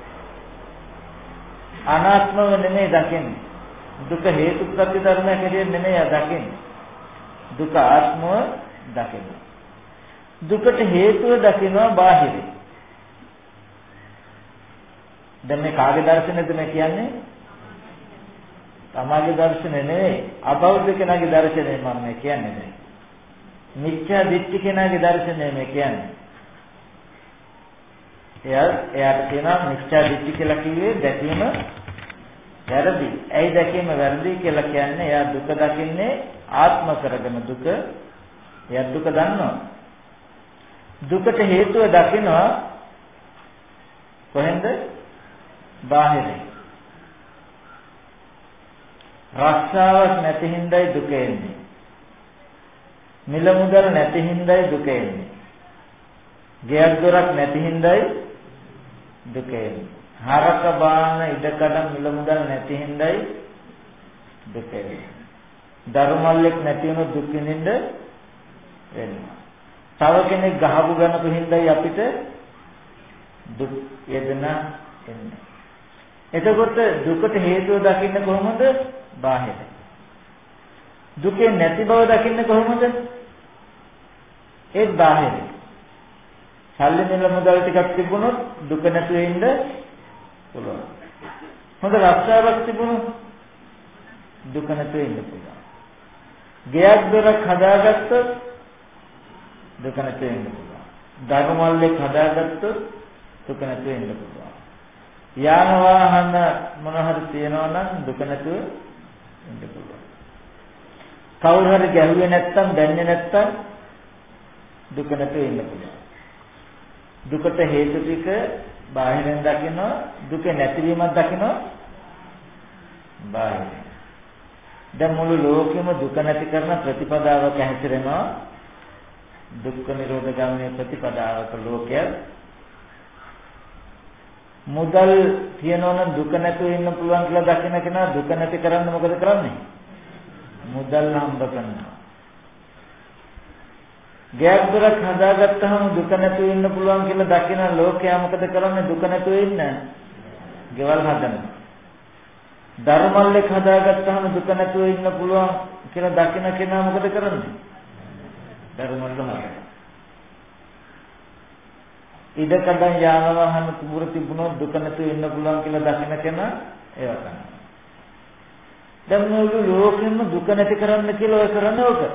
අනාත්මව නෙමෙයි දකින්නේ. දුක හේතු ප්‍රත්‍ය ධර්මයක් හැටියට නෙමෙයි දකින්නේ. දුක ආත්මව දකින්නේ. දුකට හේතුව දකිනවා බාහිරේ. දැන් මේ කාගේ දර්ශනයද මේ කියන්නේ? තමාගේ දර්ශනය නෙවෙයි. අබෞද්ධ කෙනාගේ දර්ශනය මම මේ කියන්නේ. මිත්‍යා දිට්ඨි කෙනාගේ දර්ශනය මේ කියන්නේ. එයාට කියනවා මිච්ඡා දිට්ඨි කියලා කිව්වේ දැකීම වැරදි. ඇයි දැකීම වැරදි කියලා කියන්නේ? එයා දුක දකින්නේ ආත්ම කරගෙන දුක. එයා දුක දන්නවා. දුකට හේතුව දකිනවා කොහෙන්ද? බාහිරින්. රක්ෂාවක් නැති හින්දායි දුක එන්නේ. මිල මුදල් නැති හින්දායි දුක එන්නේ. ගෙයක් දොරක් නැති හින්දායි දුක එන්නේ. හරක බාන ඉඩකඩම් මිල මුදල් නැති හින්දායි දුක එන්නේ. ධර්මල්ලෙක් නැති වෙන දුක් විඳින්න වෙනවා. තව කෙනෙක් ගහපු ගන්නපු හින්දායි අපිට දුක් වේදනා එන්නේ. එතකොට දුකට හේතුව දකින්න කොහොමද? බාහිර. දුකේ නැති බව දකින්න කොහොමද? ඒ බාහිර. සල්ලි මිල මුදල් ටිකක් තිබුණොත් දුක නැතුව ඉන්න පුළුවන්. හොඳ රක්ෂාවක් තිබුණොත් දුක නැතුව ඉන්න පුළුවන්. ගෙයක් දොරක් හදාගත්තොත් දුක නැතුව ඉන්න පුළුවන්. ධර්මවලෙක් හදාගත්තොත් දුක නැතුව ඉන්න පුළුවන්. යාන වාහන මොන හරි තියනවා නම් දුක නැතුව ඉන්න පුළුවන්. කවුරු හරි ගැහුවේ නැත්තම් දැන්නේ නැත්තම් දුක නැතුව ඉන්න පුළුවන්. දුකට හේතු ටික බාහිරින් දකිනවා, දුක නැතිවීමක් දකිනවා බාහිරින්. දැන් මුළු ලෝකෙම දුක නැති කරන ප්‍රතිපදාවක හැසිරෙනවා. දුක්ඛ නිරෝධ ගාමිනී ප්‍රතිපදාවක ලෝකයක්. මුදල් තියනවනම් දුක නැතුව ඉන්න පුළුවන් කියලා දකින කෙනා දුක නැති කරන්න මොකද කරන්නේ? මුදල් හම්බ කරනවා. ගෑක් දොරක් හදාගත්තාම දුක නැතුව ඉන්න පුළුවන් කියලා දකින ලෝකයා මොකද කරන්නේ? දුක නැතුව ඉන්න ගෙවල් හදනවා. ධර්මල්ලෙක් හදාගත්තාම දුක නැතුව ඉන්න පුළුවන් කියලා දකින කෙනා මොකද කරන්නේ? ධර්මල්ල හදනවා. ඉඩකඩම් යාන වාහන තුඹුර තිබුණොත් දුක නැතුව ඉන්න පුළුවන් කියලා දකින කෙනා ඒවා කරනවා. දැන් මුළු ලෝකෙම දුක නැති කරන්න කියලා ඔය කරන්නේ ඕක.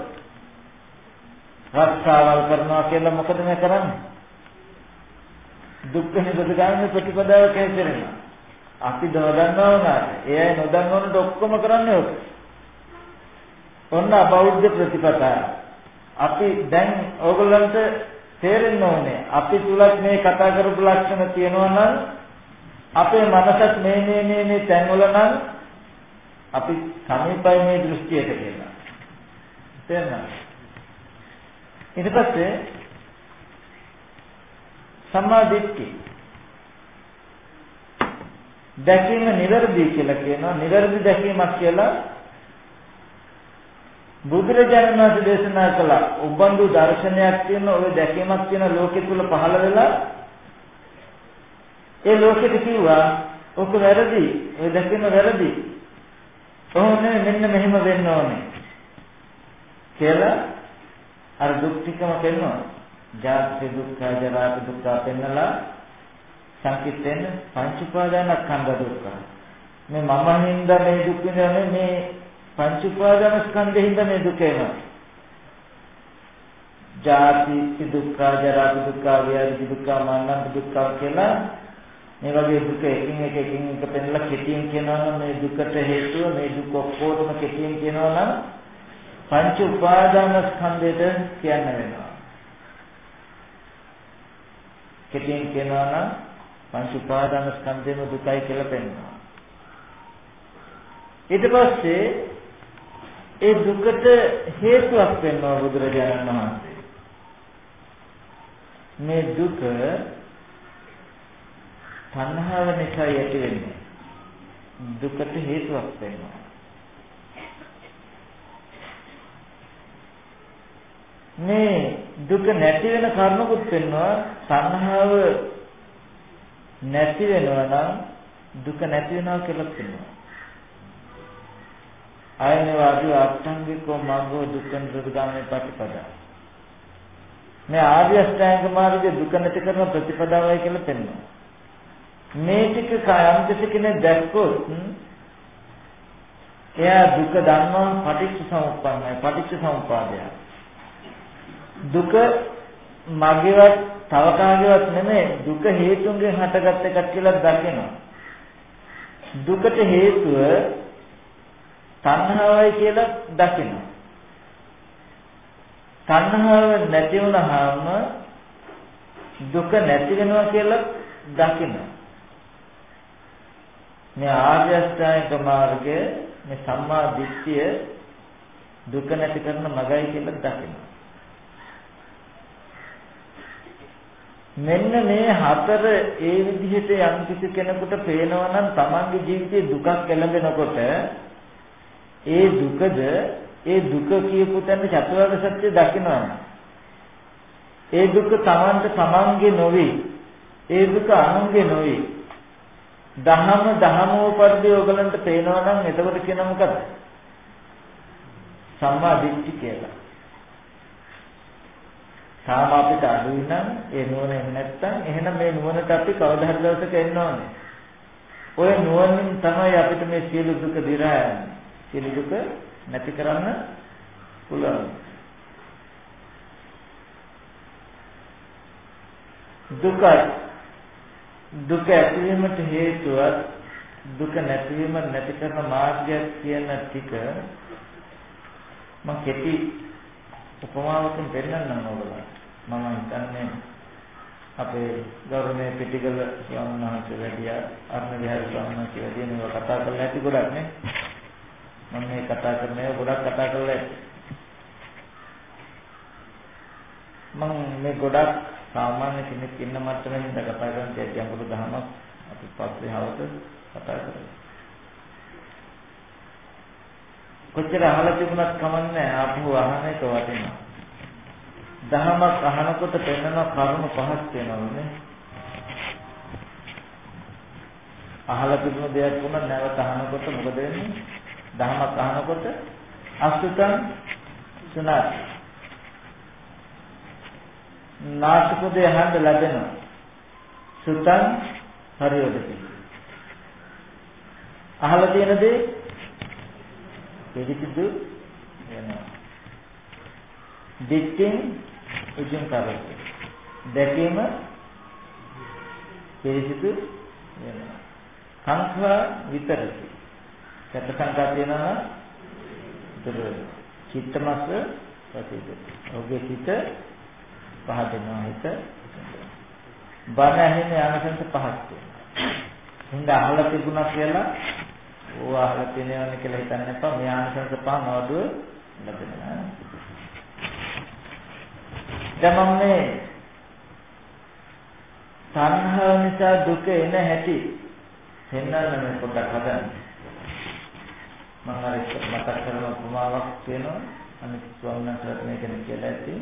රක්ෂාවල් කරනවා කියලා මොකද මේ කරන්නේ? දුක්ඛ නිරෝධ ගාමිනී ප්‍රතිපදාව කැසෙරෙනවා. අපි නොදන්නවා නේද? ඒ අය නොදන්නවනට ඔක්කොම කරන්නේ ඕක. ඔන්න බෞද්ධ ප්‍රතිපදාව. අපි දැන් ඕගොල්ලන්ට තේරෙන්න ඕනේ අපි තුලත් මේ කතා කරපු ලක්ෂණ තියෙනවා නම් අපේ මනසත් මේ තැන්වල නම් අපි සමීපයි මේ දෘෂ්ටියට කියලා. තේරෙනවද? ඊට පස්සේ සම්මා දිට්ඨි දැකීම නිවැරදි කියලා කියනවා. නිවැරදි දැකීමක් කියලා බුදුරජාණන් වහන්සේ දේශනා කළ උබඳු දර්ශනයක් තියෙන ඔය දැකීමක් තියෙන ලෝකෙ තුල පහළ වෙලා ඒ ලෝකෙට කිව්වා ඔක වැරදි, ඔය දැකීම වැරදි. ඕනේ මෙන්න මෙහෙම වෙන්න ඕනේ කියලා අර දුක් ටිකම පෙන්වනවා. ජාති දුක්ඛ, ජරා දුක්ඛ පෙන්නලා සංකිටෙන් පංච උපාදානස්කන්ධ දුක්ඛ. මේ මම හින්දා මේ දුක් විඳින්නේ මේ පංච උපාදානස්කන්ධෙන් හින්දා මේ දුක එනවා. ජාති දුක්ඛ, ජරා දුක්ඛ, ව්‍යාධි දුක්ඛ, මරණ දුක්ඛ කියලා මේ වගේ දුක එකින් එක පෙන්නලා කෙටියෙන් කියනවා නම් මේ දුකට හේතුව මේ දුක ඔක්කොම කෙටියෙන් කියනවා නම් පංච උපාදානස්කන්ධයට කියන්න වෙනවා. කෙටියෙන් කියනවා නම් පංච උපාදානස්කන්ධෙම දුකයි කියලා පෙන්නනවා. ඊට පස්සේ ඒ දුකට හේතුවක් වෙනවා බුදුරජාණන් වහන්සේ. මේ දුක තණ්හාව නිසා ඇති වෙන්නේ. දුකට හේතුවක් වෙනවා. මේ දුක නැති වෙන කරුණකුත් වෙනවා. තණ්හාව නැති වෙනවා නම් දුක නැති වෙනවා කියලා කියනවා. ආයන වාදී අෂ්ටාංගිකෝ මාර්ගෝ දුක්ඛ නිරෝධ ගාමිනී ප්‍රතිපදා. මේ ආර්ය අෂ්ටාංග මාර්ගයේ දුක නැති කරන ප්‍රතිපදාවයි කියලා පෙන්වනවා. මේ ටික කායම්කස කෙනෙක් දැක්කොත් එයා දුක දන්නවා පටිච්චසමුප්පන්නයි පටිච්චසමුපාදය. දුක මගේවත් තව කාගේවත් නෙමෙයි දුක හේතුන්ගෙන් හටගත් එකක් කියලා දකිනවා. දුකට හේතුව තණ්හාවයි කියලා දකිනවා. තණ්හාව නැති වුණාම දුක නැති වෙනවා කියලා දකිනවා. මේ ආර්ය අෂ්ටාංගික මාර්ගය මේ සම්මා දිට්ඨිය දුක නැති කරන මගයි කියලා දකිනවා. මෙන්න මේ හතර ඒ විදිහට යම් කිසි කෙනෙකුට පේනවා නම් තමන්ගේ ජීවිතේ දුකක් එළඹෙනකොට ඒ දුකද ඒ දුක කියපු තැන චතුරාර්ය සත්‍ය දකිනවා. ඒ දුක තමන්ගේ නොවේ. ඒ දුක අනුන්ගේ නොවේ. දහමෝපරිදි ඔයගලන්ට පේනවා නම් එතකොට කියන මොකද? සම්මා දිට්ඨිය කියලා. තාම අපිට අඩුයි නම් ඒ නුවණ එන්නේ නැත්නම් එහෙනම් මේ නුවණට අපි කවදා හරි දවසක එන්න ඕනේ. ඔය නුවණින් තමයි අපිට මේ සියලු දුක දිරා යන්නේ. සියලු දුක නැති කරන්න පුළුවන්. දුක ඇතිවීමට හේතුව දුක නැතිවීම නැති කරන මාර්ගයක් කියන ටික මම කෙටි උපමාවකින් පෙන්නන්නම් ඔයගොල්ලෝ. මම හිතන්නේ අපේ ගෞරවනීය පිටිගල ස්වාමීන් වහන්සේ වැඩියා අර්ණ විහාර ස්වාමීන් වහන්සේ වැඩියා මේවා කතා කරලා ඇති ගොඩක් නේ. මම මේ කතා කරන්නේ ගොඩක් කතා කරලා ඇති. මම මේ ගොඩක් සාමාන්‍ය කෙනෙක් ඉන්න මට්ටමින් ඉඳ කතා කරන්නේ ගැඹුරු දහමක් අපි පස්සේ හවස කතා කරමු. කොච්චර අහලා තිබුණත් කමන්නේ ආපහු අහන එක වටිනවා. දහමක් අහනකොට පෙන්වන කරුණු පහක් වෙනවනේ. අහලා තිබුණ දෙයක් වුණා නැවත අහනකොට මොකද වෙන්නේ? දහමක් අහනකොට අසුතං සුණා නාටකෝදේ අහන්න ලැබෙනවා. සුතං හරියටද? අහලා තියෙන දේ පිළිසිදු වෙනවා. දිට්ඨින් උජුං කරන්නේ. දැකීම පිළිසිදු වෙනවා. සංඛා විතරයි. සත සංඛා තියෙනවා දුර. චිත්තමස්ස ප්‍රතිදේ. ඔබේ චිත්ත පහදෙනවා හිත. බණ ඇහෙන ආනසංස පහක් තියෙනවා. හින්ද අහලා තිබුණා කියලා ඕව අහලා තියෙනවනේ කියලා හිතන්න එපා. මේ ආනසංස පහ නවදුව ලැබෙනවා. දැන් මම මේ තණ්හාව නිසා දුක එන හැටි පෙන්වන්න මේ පොඩ්ඩක් හදන්න. මම අර මතක් කරන උපමාවක් කියනවා. අනිත් ස්වාමීන් වහන්සේට මේක කියලා ඇති.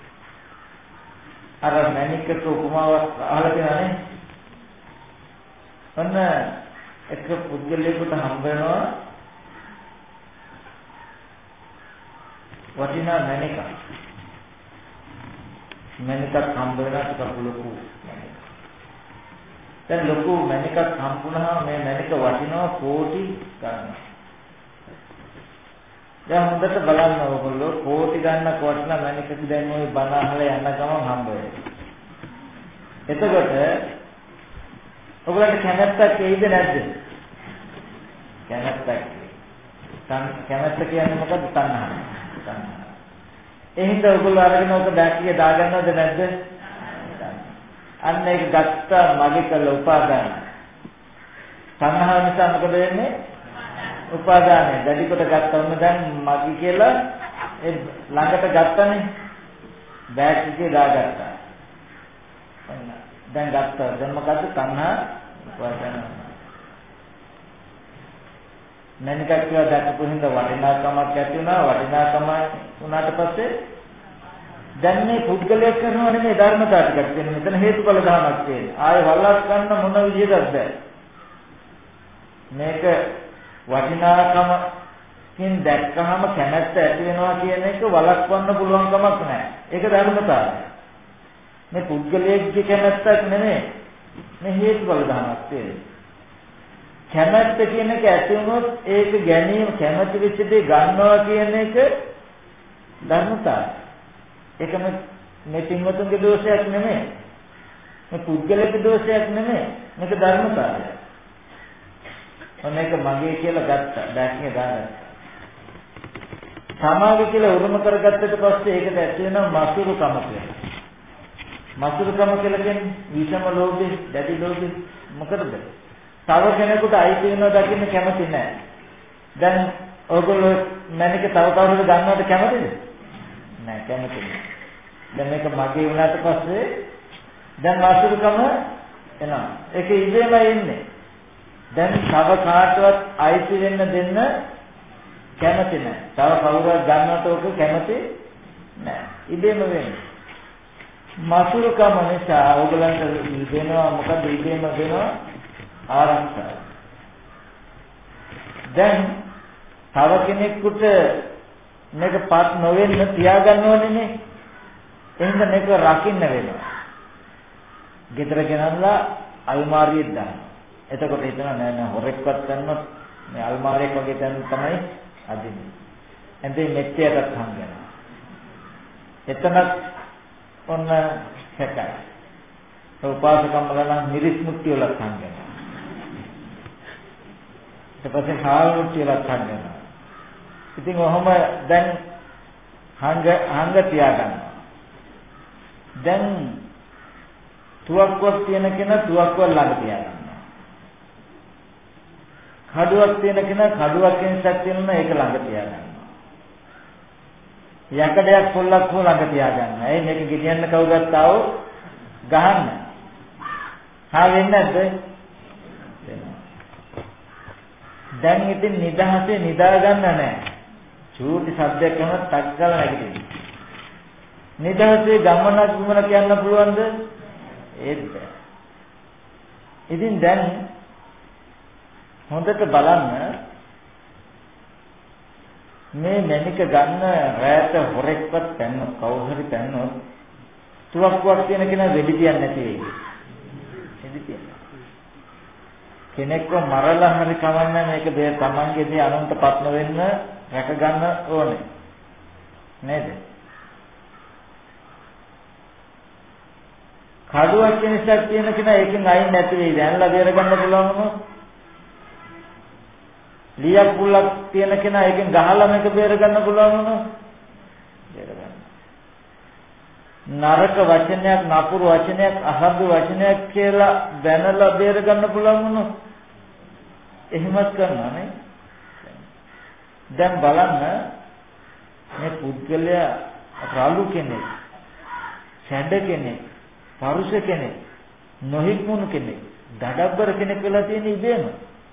අර මැණික්ක උපමාවක් අහලා තියෙනනේ. ඔන්න එක පුද්ගලයෙකුට හම්බ වෙනවා වටිනා මැණිකක්. මැණිකක් හම්බ වෙනවා ටිකක් ලොකු. දැන් ලොකු මැණිකක් හම්බුනහම මේ මැණික වටිනවා කෝටි ගණන්. දැන් හොඳට බලන්න ඕගොල්ලෝ කෝටි ගණනක් වටිනා මැණිකක් දැන් ওই බණ අහලා යන ගමන් හම්බ වෙනවා. එතකොට ඔයගොල්ලන්ට කැමැත්තක් එයිද නැද්ද? කැමැත්තක්. කැමැත්ත කියන්නේ මොකද්ද? තණ්හාව. එහෙනම් ඔයගොල්ලෝ අරගෙන ඔක බැක්කිය දාගන්නවද නැද්ද? අන්න ඒක ගත්ත මගේ කළ උපාදාන. තණ්හාව නිසා මොකද වෙන්නේ? උපාදානය. දැඩි කොට ගත්තම දැන් මගේ කියලා ඒ ළඟට ගත්තනේ. බෑග් එකේ දාගත්තා. දැන් ගත්තා. දැන් මොකද්ද? තණ්හා උපාදාන. මැනිකක් කියලා දැක්කු හින්දා වටිනාකමක් ඇති වුණා. වටිනාකම වුණාට පස්සේ දැන් මේ පුද්ගලයෙක් කරනවා නෙමෙයි ධර්මතාව ටිකක් තියෙන. මෙතන හේතුඵල ධර්මයක් තියෙනවා. ආයේ වල්ලක් ගන්න මොන විදිහටද බෑ. මේක වටිනාකමකින් දැක්කහම කැමැත්ත ඇති වෙනවා කියන එක වළක්වන්න පුළුවන් කමක් නැහැ. ඒක ධර්මතාවය. මේ පුද්ගලයෙක්ගේ කැමැත්තක් නෙමෙයි. මේ හේතුඵල ධර්මයක් තියෙනවා. කැමැත්ත කියන එක ඇති වුණොත් ඒක ගැනීම කැමැති වෙච්ච දේ ගන්නවා කියන එක ධර්මතාවය. ඒක මේ පින්වතුන්ගේ දෝෂයක් නෙමෙයි. මේ පුද්ගලික දෝෂයක් නෙමෙයි. මේක ධර්මතාවය. මේක මගේ කියලා ගත්තා. දැක්කේ දාගත්තා. සමාගය කියලා උරුම කරගත්තට පස්සේ ඒකට ඇති වෙනවා මසුරුකම කියලා. මසුරුකම කියලා කියන්නේ විෂම ලෝභය, දැඩි ලෝභය මොකටද? තව කෙනෙකුට අයිති වෙනවා දකින්න කැමති නැහැ. දැන් ඔයගොල්ලෝ මැනික තව කවුරුද ගන්නවට කැමතිද? නැහැ කැමති නැහැ. දැන් මේක මගේ වුණාට පස්සේ දැන් මසුරුකම එනවා. ඒක ඉබේම එන්නේ. දැන් තව කාටවත් අයිති වෙන්න දෙන්න කැමති නැහැ. තව කවුරුත් ගන්නවට ඔක කැමති නැහැ. ඉබේම වෙන්නේ. මසුරුකම නිසා ඕගලන්ට දෙනවා මොකද ඉබේම දෙනවා ආරක්ෂාව. දැන් තව කෙනෙකුට මේක පත් නොවෙන්න තියාගන්න ඕනේ. එහෙනම් මේක රකින්න වෙනවා. ගෙදර ගෙනල්ලා අල්මාරියෙත් දානවා. එතකොට හිතනවා නෑ නෑ හොරෙක්වත් ගන්නොත් මේ අල්මාරියක් වගේ තැන තමයි අදින්නේ. එතෙන් මෙච්චරක් හංගනවා. එතනත් ඔන්න සැකයි. උපාසකම්මලා නම් මිරිස් මුට්ටිය වල හංගනවා. ඊට පස්සේ හාල් මුට්ටිය වල හංගනවා. ඉතින් ඔහොම දැන් හංග තියාගන්නවා. දැන් තුවක්කුවක් තියෙන කෙනා තුවක්කුව ළඟ තියාගන්නවා. කඩුවක් තියෙන කෙනා කඩුවක් කෙනසක් තියෙනවා ඒක ළඟ තියාගන්නවා. යකඩයක් පොල්ලක් හෝ ළඟ තියාගන්නවා. ඒ මේක ගෙනියන්න කවුරුත් ආවෝ ගහන්න. හා වෙන්නේ නැද්ද? දැන් ඉතින් නිදහසේ නිදා ගන්න නැහැ. චූටි සද්දයක් කරනත් ටක් ගාලා නැගිටින්න. නිදහසේ ගමනක් ගමන කියන්න පුළුවන්ද? ඒත් බෑ. ඉතින් දැන් හොඳට බලන්න මේ මැනික ගන්න රැයට හොරෙක්වත් පැන්නොත් කවුරු හරි පැන්නොත් තුවක්කුවක් තියෙන කෙනා වෙඩි තියන්නේ නැති වෙයි. වෙඩි තියන්නේ. කෙනෙක්ව මරලා හරි කවන්න මේක දෙය තමන්ගේදී අනුන්ටපත් නොවෙන්න රැක ගන්න ඕනේ. නේද? කඩුවක් කෙනසක් තියෙන කෙනා ඒකෙන් අයින් නැති වෙයි. දැන්ලා බේර ගන්න පුළුවන් වුණොත් ලියක් පුල්ලක් තියෙන කෙනා ඒකෙන් ගහලා මේක බේර ගන්න පුළුවන් වුණොත් බේර ගන්න. නරක වචනයක්, නපුරු වචනයක්, අසභ්‍ය වචනයක් කියලා දැනලා බේර ගන්න පුළුවන් වුණොත් එහෙමත් කරනවා නේ. දැන් බලන්න මේ පුද්ගලයා රාලු කෙනෙක්, ඡඩ කෙනෙක්, පරුෂ කෙනෙක්, නොහික්මුණු කෙනෙක්, දඩබ්බර කෙනෙක් වෙලා තියෙන ඉබේම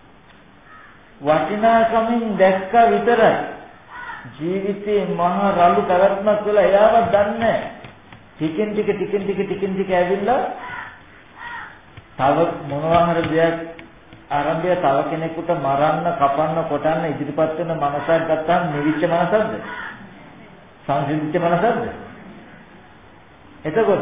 වටිනාකමින් දැක්ක විතරයි ජීවිතේ මහා රළු පැවැත්මක් වෙලා එයාවත් දන්නේ නැහැ. ටිකෙන් ටික ඇවිල්ලා තව මොනවා හරි දෙයක් ආරම්භය තව කෙනෙකුට මරන්න, කපන්න, කොටන්න ඉදිරිපත් වෙන මනසක් ගත්තාම නිවිච්ච මනසක්ද? සංසිද්ධිච්ච මනසක්ද? එතකොට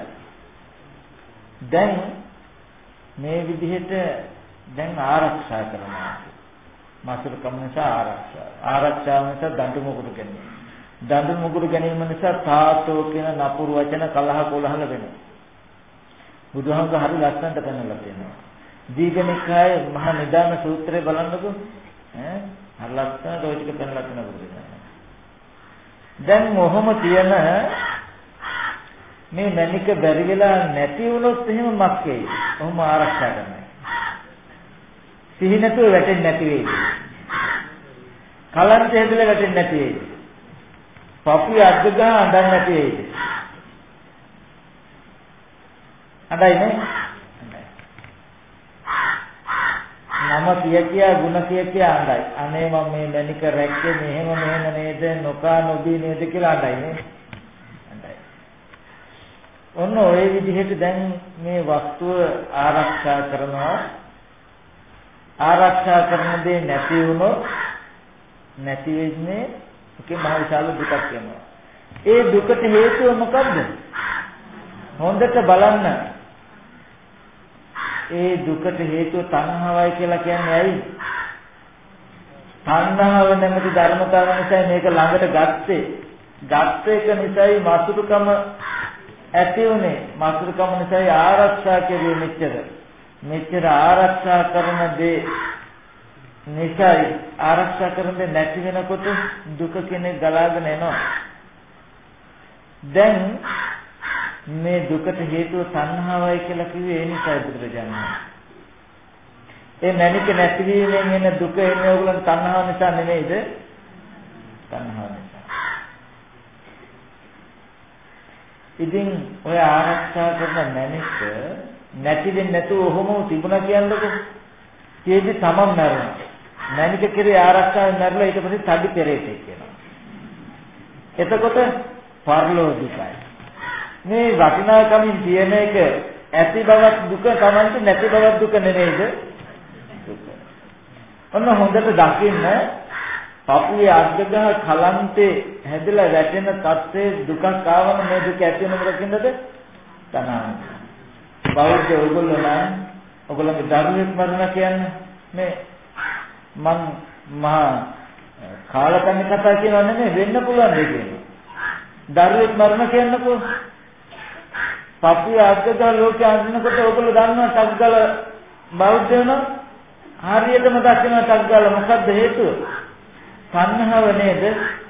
දැන් මේ විදිහට දැන් ආරක්ෂා කරනවා. මාසුරුකම නිසා ආරක්ෂාව නිසා දඬු මුගුරු ගැනීම. දඬු මුගුරු ගැනීම නිසා තාතෝ කියන නපුරු වචන කලහ කොලහල වෙනවා. බුදුහාමුදුර හරි ලස්සනට පෙන්නලා තියෙනවා. දීඝනිකායේ මහා නිදාන සූත්‍රය බලන්නකෝ. හරි ලස්සනට ඔය ටික පෙන්නලා තියෙනවා. දැන් මොහොම තියෙන මේ මැනික බැරි වෙලා නැති වුණොත් එහෙම මක්කේ. ඔහොම ආරක්ෂා කරනවා. සිහි නැතුව වැටෙන්නේ නැති වෙයි. කලන්ත හැදලා වැටෙන්නේ නැති වෙයි. පපුව අද්ද ගන්න අඬන්නේ නැති වෙයි. අඬයිනේ. නම කිය ගුණ කිය අඬයි. අනේ මම මේ මැනික රැක්කේ මෙහෙම නේද නොකා නොදී නේද කියලා අඬයිනේ. අඬයි. ඔන්න ඔය විදිහට දැන් මේ වස්තුව ආරක්ෂා කරනවා. ආරක්ෂා කරන දේ නැති වුණොත් නැති වෙන්නේ ඒකේ මහ විශාල දුකක් වෙනවා. ඒ දුකට හේතුව මොකද්ද? හොඳට බලන්න. ඒ දුකට හේතුව තණ්හාවයි කියලා කියන්නේ ඇයි? තණ්හාව නැමැති ධර්මතාවය නිසා මේක ළඟට ගත්ත එක නිසායි මසුරුකම ඇති උනේ මාතෘකම නිසායි ආරක්ෂා කෙරුවේ මෙච්චර ආරක්ෂා කරන දේ නිසායි ආරක්ෂා කරන දේ නැති වෙනකොට දුක කෙනෙක් ගලාගෙන එනවා. දැන් මේ දුකට හේතුව තණ්හාවයි කියලා කිව්වේ ඒ නිසායි බුදුරජාණන් වහන්සේ. ඒ මැනික නැතිවීමෙන් එන දුක එන්නේ ඕගොල්ලන් තණ්හාව නිසා නෙමෙයිද? තණ්හාව නිසා. ඉතින් ඔය ආරක්ෂා කරන මැනික නැති වෙන්නේ නැතුව ඔහොම තිබුණා කියන්නකො. ඒකේ තමන් මැරෙනවා. මැනික කෙරේ ආරක්ෂාවෙන් මැරලා ඊට පස්සේ තඩි පෙරේතෙක් වෙනවා. එතකොට පරලෝ දුකයි. මේ වටිනාකමින් තියෙන එක ඇති බවක් දුක තමයි නැති බවක් දුක නෙමෙයිද? ඔන්න හොඳට දකින්න පපුවේ අග්ගගහ කලන්තේ හැදලා වැටෙන තත්ත්වයේ දුකක් ආවම මේ දුක ඇති වෙන මොකකින්ද? තණ්හාව. බෞද්ධ ඔයගොල්ලෝ නම් ඔයගොල්ලන්ගේ ධර්මයක් මරණ කියන්නේ මේ මං මහා කාලකන්ණි කතා කියනවා නෙමෙයි වෙන්න පුළුවන් දෙයක් කියනවා. ධර්මයක් මරණ කියන්නකෝ. පපුවේ අග්ගගහ ලෝකේ අඳිනකොට ඔයගොල්ලෝ දන්නවා ටග්ගල බෞද්ධ වෙනවා. හරියටම දකින්න ටග්ගල මොකද්ද හේතුව? තණ්හාව නේද?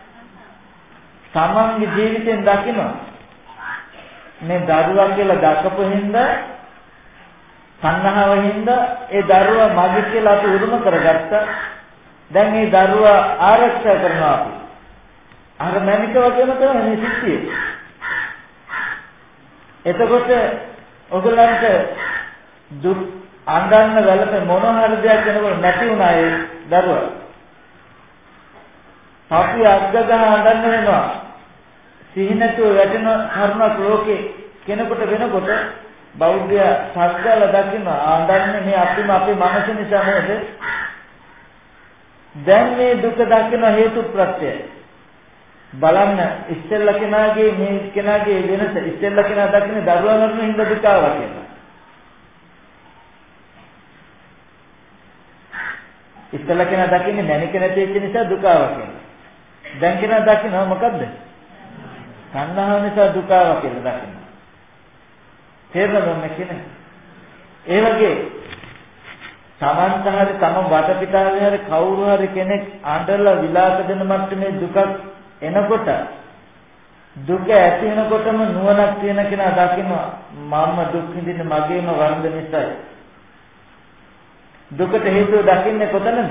තමන්ගේ ජීවිතෙන් දකින්න මේ දරුවා කියලා දකපු හින්දා තණ්හාව හින්දා ඒ දරුවා මගේ කියලා අපි උරුම කරගත්තා. දැන් මේ දරුවා ආරක්ෂා කරනවා අපි. අර මැනික වගේම තමයි මේ සිද්ධිය. එතකොට ඔයගොල්ලන්ට දුක් අඳන්න වැළපෙ මොන හරි දෙයක් වෙනකොට නැති වුණා ඒ දරුවා. අපි අග්ගගහ අඳන්න වෙනවා. සිහිනතු වැටෙන කරුණක් ලෝකේ කෙනෙකුට වෙනකොට බෞද්ධය සත්‍යල දකින්න අඳන්නේ මේ අපිම අපේ මනස නිසා නේද? දැන් මේ දුක දකින්න හේතු ප්‍රත්‍යය. බලන්න ඉස්සෙල්ලා කෙනාගේ මේ කෙනාගේ වෙනස ඉස්සෙල්ලා කෙනා දකින්නේ දරුවා මරණ හින්දා දුක ආවා කියලා. ඉස්සෙල්ලා කෙනා දකින්නේ මැනික නැති වෙච්ච නිසා දුක ආවා කියලා. දැන් කෙනා දකිනවා මොකද්ද? තණ්හාව නිසා දුක ආවා කියලා දකිනවා. තේරෙනවද මේ කියන්නේ? ඒ වගේ තමන්ට හරි තම වටපිටාවේ හරි කවුරු හරි කෙනෙක් අඬලා විලාප දෙන මට්ටමේ දුකක් එනකොට දුක ඇති වෙනකොටම නුවණක් තියෙන කෙනා දකිනවා මම දුක් විඳින්නේ මගේම වරද නිසායි. දුකට හේතුව දකින්නේ කොතනද?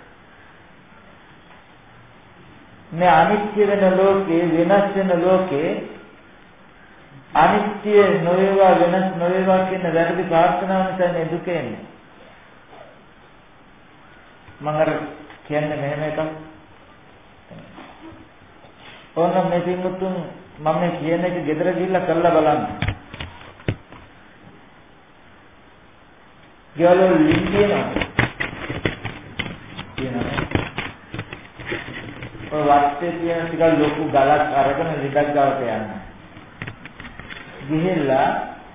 මේ අනිත්‍ය වෙන ලෝකේ වෙනස් වෙන ලෝකේ අනිත්‍ය නොවේවා වෙනස් නොවේවා කියන වැරදි ප්‍රාර්ථනාව නිසා මේ දුක එන්නේ. මම අර කියන්නේ මෙහෙම එකක්. ඕන මේ පින්මුතුන් මම මේ කියන එක ගෙදර ගිහිල්ලා කරලා බලන්න. ගෙවල ලින්දියනවා. ඔය වත්තේ තියෙන ටික ලොකු ගලක් අරගෙන ලිඩක් ගාවට යන්න. ගිහිල්ලා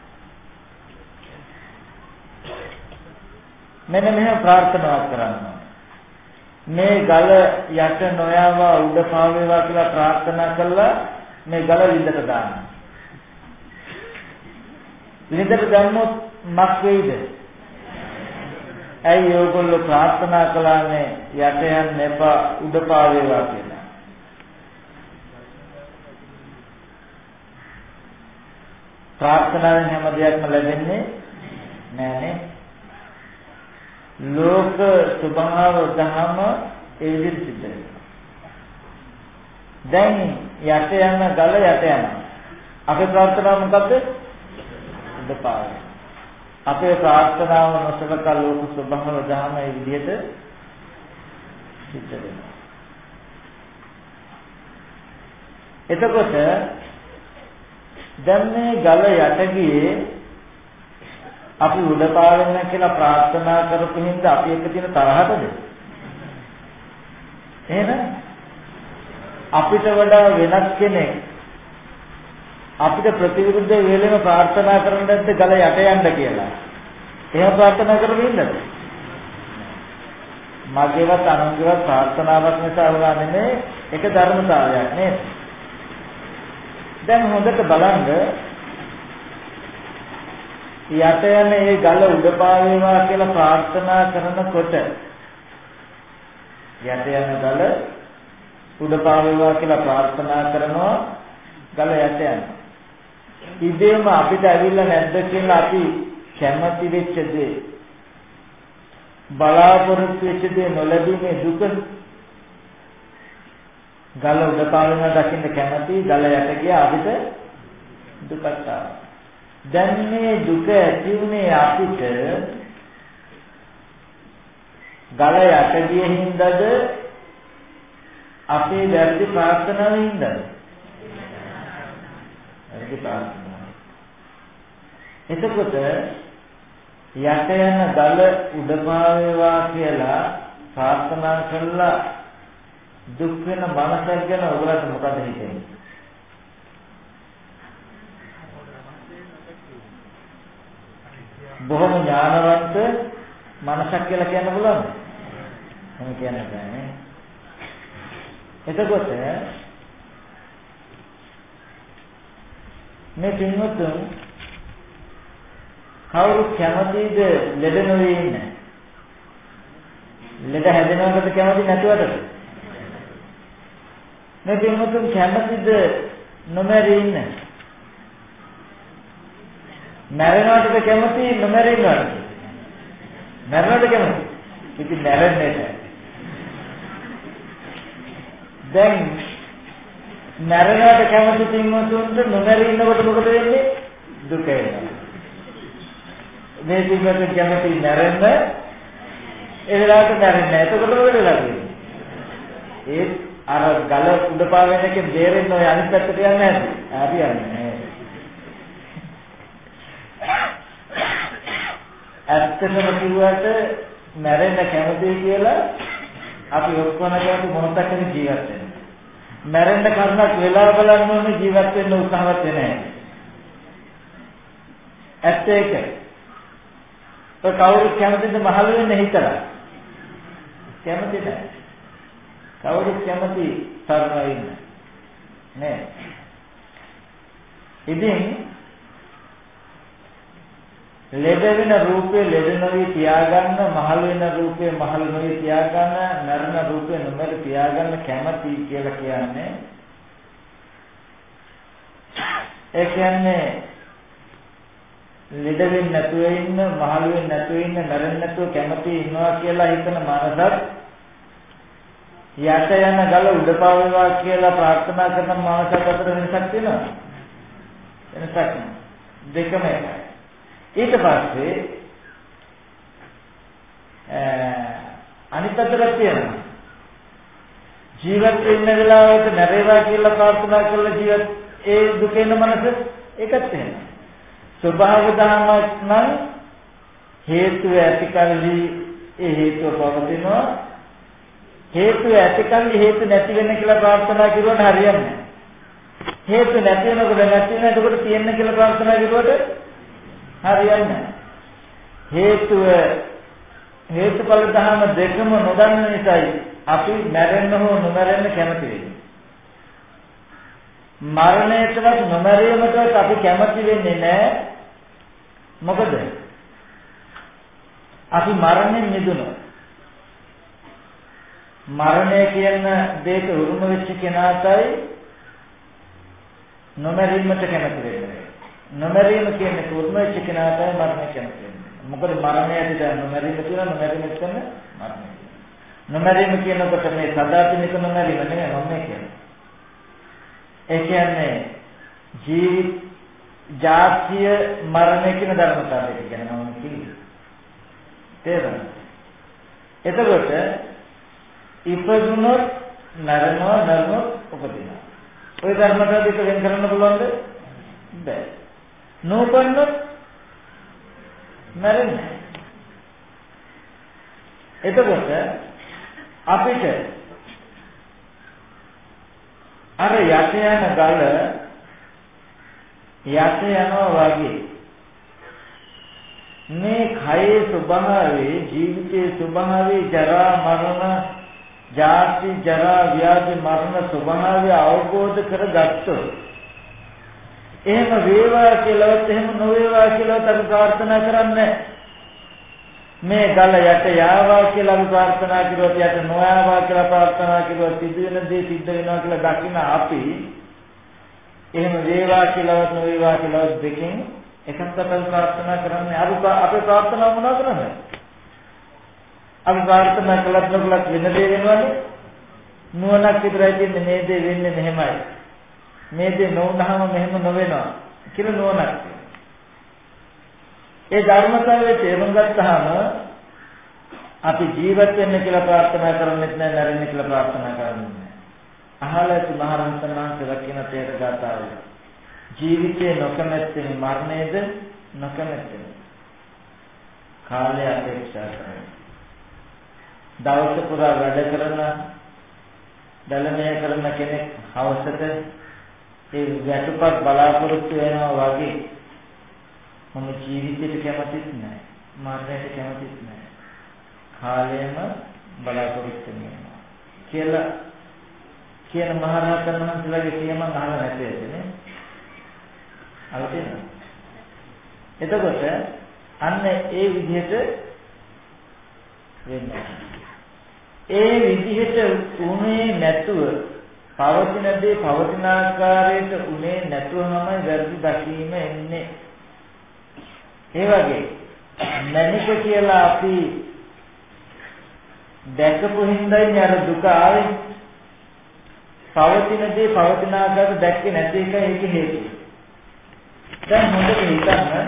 මෙන්න මෙහෙම ප්‍රාර්ථනාවක් කරන්න. මේ ගල යට නොයවා උඩ පාවේවා කියලා ප්‍රාර්ථනා කළා මේ ගල ලිඳට දාන්න. ලිඳට දැම්මොත් මක් වෙයිද? ඇයි ඔයගොල්ලෝ ප්‍රාර්ථනා කළානේ යට යන්න එපා උඩ පාවේවා කියලා? ප්‍රාර්ථනාවෙන් හැම දෙයක්ම ලැබෙන්නේ නෑනේ. ලෝක ස්වභාව ධර්ම ඒ විදිහට සිද්ධ වෙනවා. දැන් යට යන ගල යට යනවා. අපේ ප්‍රාර්ථනාව මොකද්ද? උඩපාය. අපේ ප්‍රාර්ථනාව නොසලකා ලෝක ස්වභාව ධර්ම ඒ විදිහට සිද්ධ වෙනවා. එතකොට දැන් මේ ගල යට ගියේ අපි උඩ පාවෙන්න කියලා ප්‍රාර්ථනා කරපු හින්දා අපි එක්ක තියෙන තරහටද? එහෙනම් අපිට වඩා වෙනස් කෙනෙක් අපිට ප්‍රතිවිරුද්ධ වෙලෙම ප්‍රාර්ථනා කරන දැද්ද ගල යට යන්න කියලා. එහෙම ප්‍රාර්ථනා කරපු හින්දාද? මගේවත් අනුන්ගේවත් ප්‍රාර්ථනාවක් නිසා වුණා නෙමෙයි ඒක ධර්මතාවයක් නේද? දැන් හොඳට බලන්න යට යන ඒ ගල උඩ පාවේවා කියලා ප්‍රාර්ථනා කරනකොට යට යන ගල උඩ පාවේවා කියලා ප්‍රාර්ථනා කරනවා ගල යට යනවා. ඉබේම අපිට ඇවිල්ලා නැද්ද කියලා අපි කැමති වෙච්ච දේ බලාපොරොත්තු වෙච්ච දේ නොලැබීමේ දුක ගල උඩ පාවෙනවා දකින්න කැමති ගල යට ගියා අපිට දුකක් ආවා. දැන් මේ දුක ඇති උනේ අපිට ගල යට ගියේ හින්දාද අපේ වැරදි ප්‍රාර්ථනාවෙන් හින්දාද? වැරදි ප්‍රාර්ථනාව. එතකොට යට යන ගල උඩ පාවේවා කියලා ප්‍රාර්ථනා කළා දුක් වෙන මනසක් ගැන ඔයගලට මොකද හිතෙන්නේ? බොහොම ඥානවන්ත මනසක් කියලා කියන්න පුළුවන්ද? මම කියන්න බෑනේ. එතකොට මේ පින්වතුන් කවුරු කැමතිද ලෙඩ නොවේ ඉන්න? ලෙඩ හැදෙනවද කැමති නැතුවද? මේ පින්වතුන් කැමතිද නොමැරී ඉන්න? මැරෙනවටද කැමති නොමැරෙන්නවද? මැරෙනවද කැමති? ඉතින් මැරෙන්නේ නැහැ. දැන් මැරෙනවට කැමති පින්වතුන්ට නොමැරී ඉන්නකොට මොකද වෙන්නේ? දුක එනවා. මේ පින්වතුන් කැමති මැරෙන්න ඒ වෙලාවට මැරෙන්නේ නැහැ. එතකොට මොකද වෙන්නේ? ඒ අර ගල උඩ පාවෙන එකෙන් බේරෙන්න ඔය අනිත් පැත්තට යන්නේ නැහැ. හරියන්නේ. ඇත්තටම කිව්වට මැරෙන්න කැමතියි කියලා අපි ඔක්කොම කැමති මොහොතක් හරි ජීවත් වෙන්න. මැරෙන්න කරුණක් වෙලා බලන්න ඕනේ ජීවත් වෙන්න උත්සාහවත් වෙන්නේ නැහැ. ඇත්ත ඒක. તો කවුරුත් කැමතිද මහලු වෙන්න හිතලා? කැමති නැහැ. කවුරුත් කැමති තරුණයි ඉන්න. නෑ. ඉතින් ලෙඩ වෙන රූපේ ලෙඩ නොවි තියාගන්න, මහලු වෙන රූපේ මහලු නොවි තියාගන්න, මරණ රූපේ නොමර තියාගන්න කැමති කියලා කියන්නේ ඒ කියන්නේ ලෙඩ වෙන්නේ නැතුව ඉන්න, මහලු වෙන්නේ නැතුව ඉන්න, මැරෙන්නේ නැතුව කැමති ඉන්නවා කියලා හිතන මනසත් යට යන ගල උඩ පාවේවා කියලා ප්‍රාර්ථනා කරන මනසත් අතර වෙනසක් තියෙනවා. වෙනසක් නෑ. දෙකම එකයි. ඊට පස්සේ අනිත් පැත්තට තියෙනවා. ජීවත් වෙන්න වෙලාවට නැරේවා කියලා ප්‍රාර්ථනා කරලා ජීවත් ඒ දුකේන මනස ඒකත් එහෙමයි. ස්වභාව ධර්මයක් නම් හේතුව ඇතිකල්ලි ඒ හේතුව පවතිනවා. හේතුව ඇතිකල්ලි හේතු නැති වෙන්න කියලා ප්‍රාර්ථනා කරුවොත් හරියන්නේ නැහැ. හේතු නැති වෙනකොට නැති වෙන එතකොට තියෙන්න කියලා ප්‍රාර්ථනා කරුවොත් හරියන්නේ නැහැ. හේතුඵල ධර්ම දෙකම නොදන්න නිසායි අපි මැරෙන්න හෝ නොමැරෙන්න කැමති වෙන්නේ. මරණයටවත් නොමැරීමටවත් අපි කැමති වෙන්නේ නැහැ. මොකද? අපි මරණයෙන් මිදුණා. මරණය කියන දෙයට උරුම වෙච්ච කෙනාටයි නොමැරීමට කැමති වෙන්නේ. නොමැරීම කියන්නේ උරුම වෙච්ච කෙනාටයි මරණය කැමති වෙන්නේ. මොකද මරණයට දැන් නොමැරීම කියලා නොමැරීම කියන්නේ මරණය. නොමැරීම කියනකොට මේ සදාතනික නොමැරීම නෙමෙයි මම කියන්නේ. ඒ කියන්නේ ජාතිය මරණය කියන ධර්මතාවය කියන මම කියන්නේ. තේරුණාද? එතකොට ඉපදුනොත් නරනවා නරනොත් උපදිනවා. ඔය ධර්මතාවය දෙක වෙන කරන්න පුළුවන්ද? බැහැ. නෝපන්නොත් මරන්නේ. එතකොට අපිට අර යට යන ගල යට යනවා වගේ මේ කයේ ස්වභාවයේ ජීවිතයේ ස්වභාවයේ ජරා මරණ ජාති ජරා ව්‍යාධි මරණ ස්වභාවය අවබෝධ කරගත්තොත් එහෙම වේවා කියලාවත් එහෙම නොවේවා කියලාවත් අපි ප්‍රාර්ථනා කරන්නේ මේ ගල යට යාවා කියලා අපි ප්‍රාර්ථනා කරුවොත් යට නොයාවා කියලා ප්‍රාර්ථනා කරුවොත් සිදු වෙන දේ සිද්ධ වෙනවා කියලා දකින අපි එහෙම වේවා කියලාවත් නොවේවා කියලාවත් දෙකෙන් එකක් තමයි ප්‍රාර්ථනා කරන්නේ. අපේ ප්‍රාර්ථනාව මොනවා කරන්නේ? අපි ප්‍රාර්ථනා කළත් නොකළත් වෙන දේ වෙනවනේ. නුවණක් විතරයි තියෙන්නේ මේ දේ වෙන්නේ මෙහෙමයි. මේ දේ නොවුනහම මෙහෙම නොවෙනවා කියලා නුවණක් තියෙනවා. ඒ ධර්මතාවයේ තේරුම් ගත්තාම අපි ජීවත් වෙන්න කියලා ප්‍රාර්ථනා කරන්නේ නැහැ, නැරෙන්න කියලා ප්‍රාර්ථනා කරන්නේ නැහැ. අහලත් මහරහතන් වහන්සේලා කියන තේර ගාතාව. ජීවිතේ නොකමැත්තෙන් මරණයද නොකමැත්තෙන්. කාලය අපේක්ෂා කරනවා. දවස පුරා වැඩ කරන දලමය කරන කෙනෙක් හවසට ඒ වැටුපක් බලාපොරොත්තු වෙනවා වගේ මම ජීවිතයට කැමතිත් නැහැ, මරණයට කැමතිත් නැහැ. කාලයම බලාපොරොත්තු වෙනවා කියලා කියන මහරහතන් වහන්සේලාගේ කියමන් අහලා නැතේද නේ? අලුතෙන්. එතකොට අන්න ඒ විදිහට වෙන්නේ. ඒ විදිහට උනේ නැතුව පවතින දේ පවතින ආකාරයට උනේ නැතුවමයි වැරදි දකීම එන්නේ. ඒ වගේ මනික කියලා අපි දැකපු හින්දායි අර දුක ආවේ. පවතින දේ පවතින ආකාරයට දැක්කේ නැති එක ඒක හේතුව. දැන් හොඳට හිතන්න.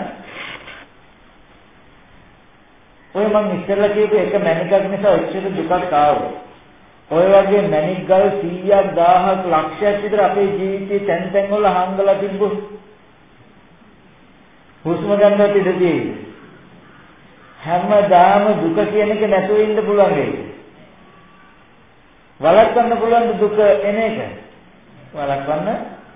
ඔය මම ඉස්සෙල්ලා කියපු එක මණිකක් නිසා ඔච්චර දුකක් ආවා. ඔය වගේ මණික් ගල් 100ක් 1000ක් ලක්ෂයක් විතර අපේ ජීවිතේ තැන් තැන් වල හංගලා තිබ්බොත් හුස්ම ගන්නත් ඉඳී හැමදාම දුක කියන එක නැතුව ඉන්න පුළුවන් වෙයි. වළක්වන්න පුළුවන් දුක එන එක. වළක්වන්න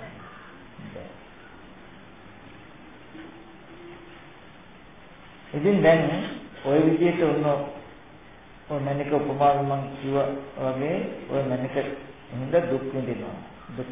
ඉතින් දැන් ඔය විදිහට ඔය මණික උපමාව මම කිව්වා වගේ ඔය මණික හින්ද දුක් විඳිනවා. දුක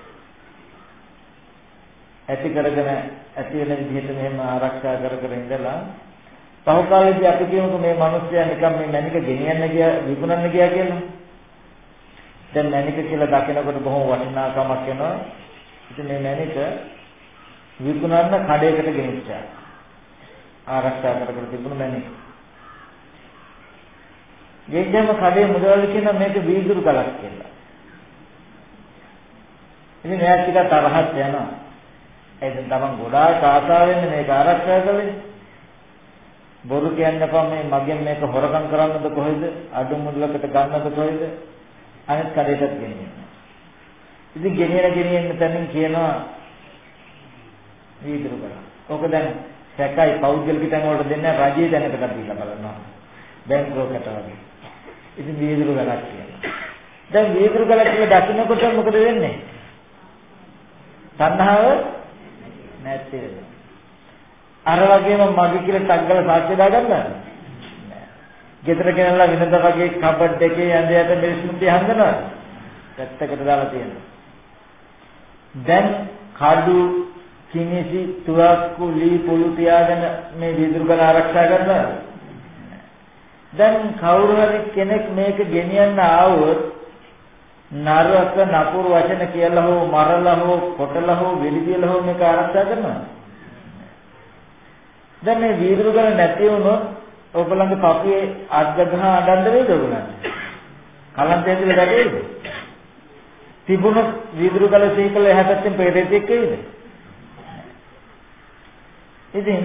ඇති කරගෙන ඇති වෙන විදිහට මෙහෙම ආරක්ෂා කර ඉඳලා පහු කාලේදී අපි කියමුකෝ මේ මිනිස්සයා නිකන් මේ මණික ගෙනියන්න ගියා විකුණන්න ගියා කියලා. දැන් මණික කියලා දකිනකොට බොහොම වටිනාකමක් එනවා. ඉතින් මේ මණික විකුණන්න කඩේකට ගෙනිච්චා. ආරක්ෂා කර තිබුණු මණික. ගෙජ්ජම කඩේ මුදවල කියන මේක වීදුරු ගලක් කියලා. ඉතින් එයා ටිකක් තරහත් යනවා. ඒ තමන් ගොඩාක් ආසාව වෙන්නේ මේක ආරක්ෂා කළේ. බොරු කියන්න එපා මේ මගෙන් මේක හොරකම් කරන්නද කොහෙද? අඩු මුදලකට ගන්නද කොහෙද? අනිත් කඩේටත් ගෙනියන්න. ඉතින් ගෙනියන තැනින් කියනවා වීදුරු ගල. ඕක දැන් සැකයි පෞද්ගලික තැන් වලට දෙන්නේ රජයේ තැනකට දීලා බලනවා. බැංකුවකට වගේ. ඉතින් වීදුරු ගලක් කියනවා. දැන් වීදුරු ගලක් කියලා දකින්නකොට මොකද වෙන්නේ? තණ්හාව නැති වෙනවා. අර වගේම මගේ කියලා ටග්ගල සාක්ෂි දාගන්නද? නෑ. ගෙදර ගෙනල්ලා විනද වගේ කබඩ් එකේ ඇඳයට මෙරිස්මුත් හංගනවා. පැත්තකට දාලා තියෙනවා. දැන් කඩු කිනිසි තුවක්කු ලී පොළු තියාගෙන මේ වීදුරු ගල ආරක්ෂා කරනවා. දැන් කවුරු හරි කෙනෙක් මේක ගෙනියන්න ආවොත් නරක නපුරු වචන කියලා හෝ මරලා හෝ කොටලා හෝ වෙලිදියලා හෝ මේක ආරක්ෂා කරනවා. දැන් මේ වීදුරු ගල නැති වුණොත් ඔයගොල්ලන්ගේ පපුවේ අද්ද ගහ අඬන්න වේද ඔයගොල්ලන්ට? කලන්තය ඇතුලේ වැඩේද? තිබුණොත් වීදුරු ගල සීකල එහා පැත්තෙන් පෙරේතෙක් වෙයිද? ඉතින්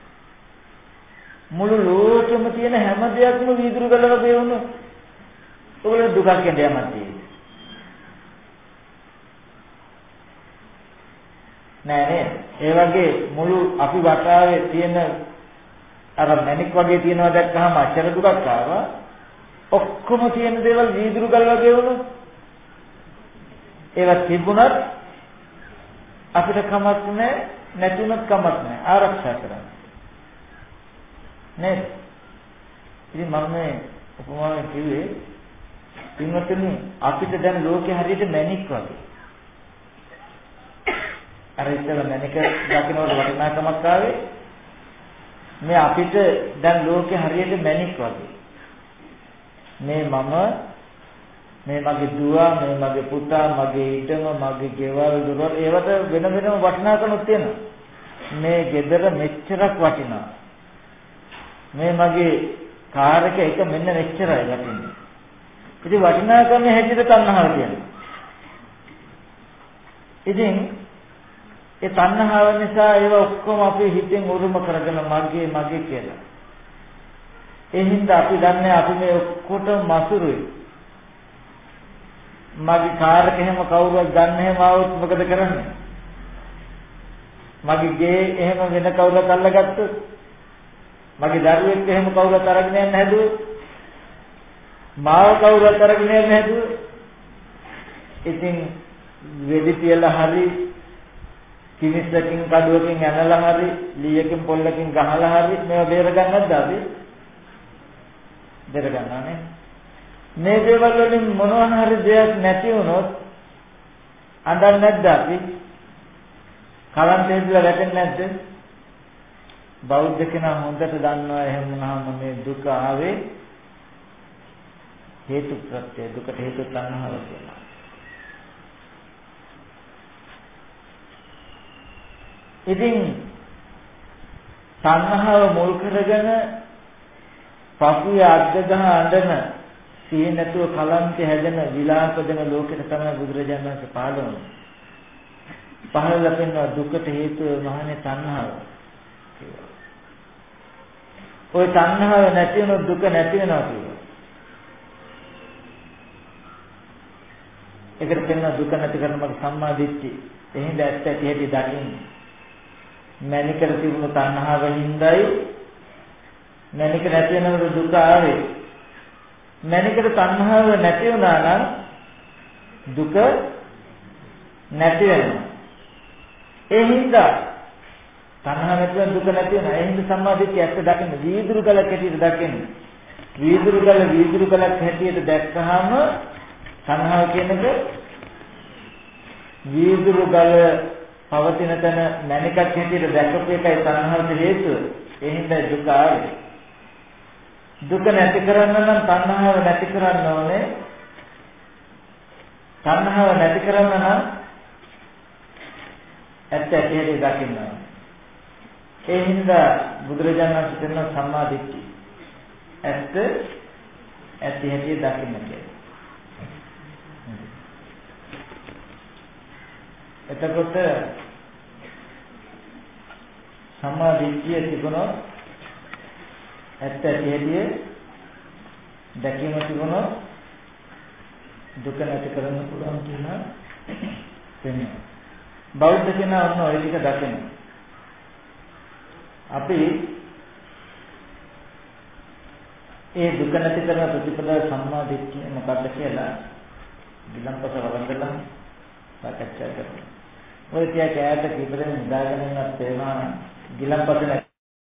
මුළු ලෝකෙම තියෙන හැම දෙයක්ම වීදුරු ගල වගේ වුණොත් ඔයගොල්ලෝ දුකක් යන්න යමතියි. නෑ නේද? ඒ වගේ මුළු අපි වටාවේ තියෙන අර මණික් වගේ තියනවා දැක්කහම අච්චර දුකක් ආවා. ඔක්කොම තියෙන දේවල් වීදුරු ගල් වගේ වුණොත් ඒවා තිබුණත් අපිට කමක් නෑ, නැතුණත් කමක් නෑ. ආරක්ෂා කරන්න. නේද? ඉතින් මම මේ උපමාවෙන් කිව්වේ පින්වත්නි අපිට දැන් ලෝකේ හරියට මණික් වගේ. අර ඉතල මැනික දකින්නට වටිනාකමක් ආවේ. මේ අපිට දැන් ලෝකේ හරියට මැනික් වගේ. මේ මම, මේ මගේ දුව, මේ මගේ පුතා, මගේ ඊටම, මගේ ගෙවල් දොරවල් ඒවට වෙන වෙනම වටිනාකමක් තියෙනවා. මේ ගෙදර මෙච්චරක් වටිනවා. මේ මගේ කාර් එක මෙන්න මෙච්චරයි වටින්නේ. ඉතින් වටිනාකම හැටියට තණ්හාව කියනවා. ඉතින් ඒ තණ්හාව නිසා ඒව ඔක්කොම අපේ හිතෙන් උරුම කරගෙන මගේ කියලා. ඒ හින්දා අපි දන්නේ අපි මේ ඔක්කොටම මසුරුයි. මගේ කාර් එක එහෙම කවුරුවත් ගන්න එහෙම આવොත් මොකද කරන්නේ? මගේ ගේ එහෙම වෙන කවුරුත් අල්ලගත්තොත්, මගේ දරුවෙක් එහෙම කවුරුත් අරගෙන යන්න හැදුවොත්, මාව කවුරුත් අරගෙන යන්න හැදුවොත්, ඉතින් වෙඩි තියලා හරි, කිනිස්සකින් කඩුවකින් ඇනලා හරි, ලීයකින් පොල්ලකින් ගහලා හරි මේව බේර ගන්නවද අපි? බේර ගන්නවා නේ. මේ දේවල් වලින් මොනවා හරි දෙයක් නැති වුණොත් අඬන්නේ නැද්ද අපි? කලන්තේ ඉඳලා වැටෙන්නේ නැද්ද? බෞද්ධ කෙනා හොඳට දන්නවා එහෙම වුණාම මේ දුක ආවේ හේතු ප්‍රත්‍ය, දුකට හේතු තණ්හාව කියලා. ඉතින් තණ්හාව මුල් කරගෙන පපුවේ අද්දගහ අඬන සිහිය නැතුව කලන්තේ හැදෙන විලාප දෙන ලෝකෙට තමයි බුදුරජාණන් වහන්සේ පහළ වුණේ. පහළලා පෙන්වන දුකට හේතුව මහන්නේ තණ්හාව. ඔය තණ්හාව නැති වුණොත් දුක නැති වෙනවා කියනවා. ඒකට පෙන්වන දුක නැති කරනකොට සම්මා දිට්ඨි. එහෙනම් ඇත්ත ඇති හැටි දකින්න. මැනිකර තිබුණු තණ්හාව හින්දායි මැනික නැති වෙනකොට දුක ආවේ. මැනිකර තණ්හාව නැති වුණා නම් දුක නැති වෙනවා. ඒ හින්දා තණ්හාව නැතිව දුක නැති වෙනවා. ඒ හින්දා සම්මාදිට්ඨිය ඇත්ත දකින්න. වීදුරු ගලක් හැටියට දකින්න. වීදුරු ගලක් හැටියට දැක්කහම තණ්හාව කියනක වීදුරු ගල පවතින තැන මැනිකක් හැටියට දැකපු එකයි තණ්හාවට හේතුව. ඒ හින්දා දුක ආවේ. දුක නැති කරන්න නම් තණ්හාව නැති කරන්න ඕනේ. තණ්හාව නැති කරන්න නම් ඇත්ත ඇටි දකින්න ඕනේ. ඒ හින්දා බුදුරජාණන් වහන්සේ කියන සම්මා දිට්ඨිය. ඇත්ත ඇටි හැටි දකින්න කියලා. එතකොට සම්මා දිට්ඨිය තිබුණොත් ඇත්ත ඇටි දැකීම තිබුණොත් දුක නැති කරන්න පුළුවන් කියලා වෙනවා. බෞද්ධ කෙනා ඔන්න ඔය ටික දකින. අපි ඒ දුක නැති කරන ප්‍රතිපදාව සම්මා දිට්ඨිය මොකක්ද කියලා ගිලම්පස වරන්දලා සාකච්ඡා කරමු. ඔය තියා කෑට කිපරෙන් නිදාගෙන ඉන්නත් තේනවා ගිලම්පස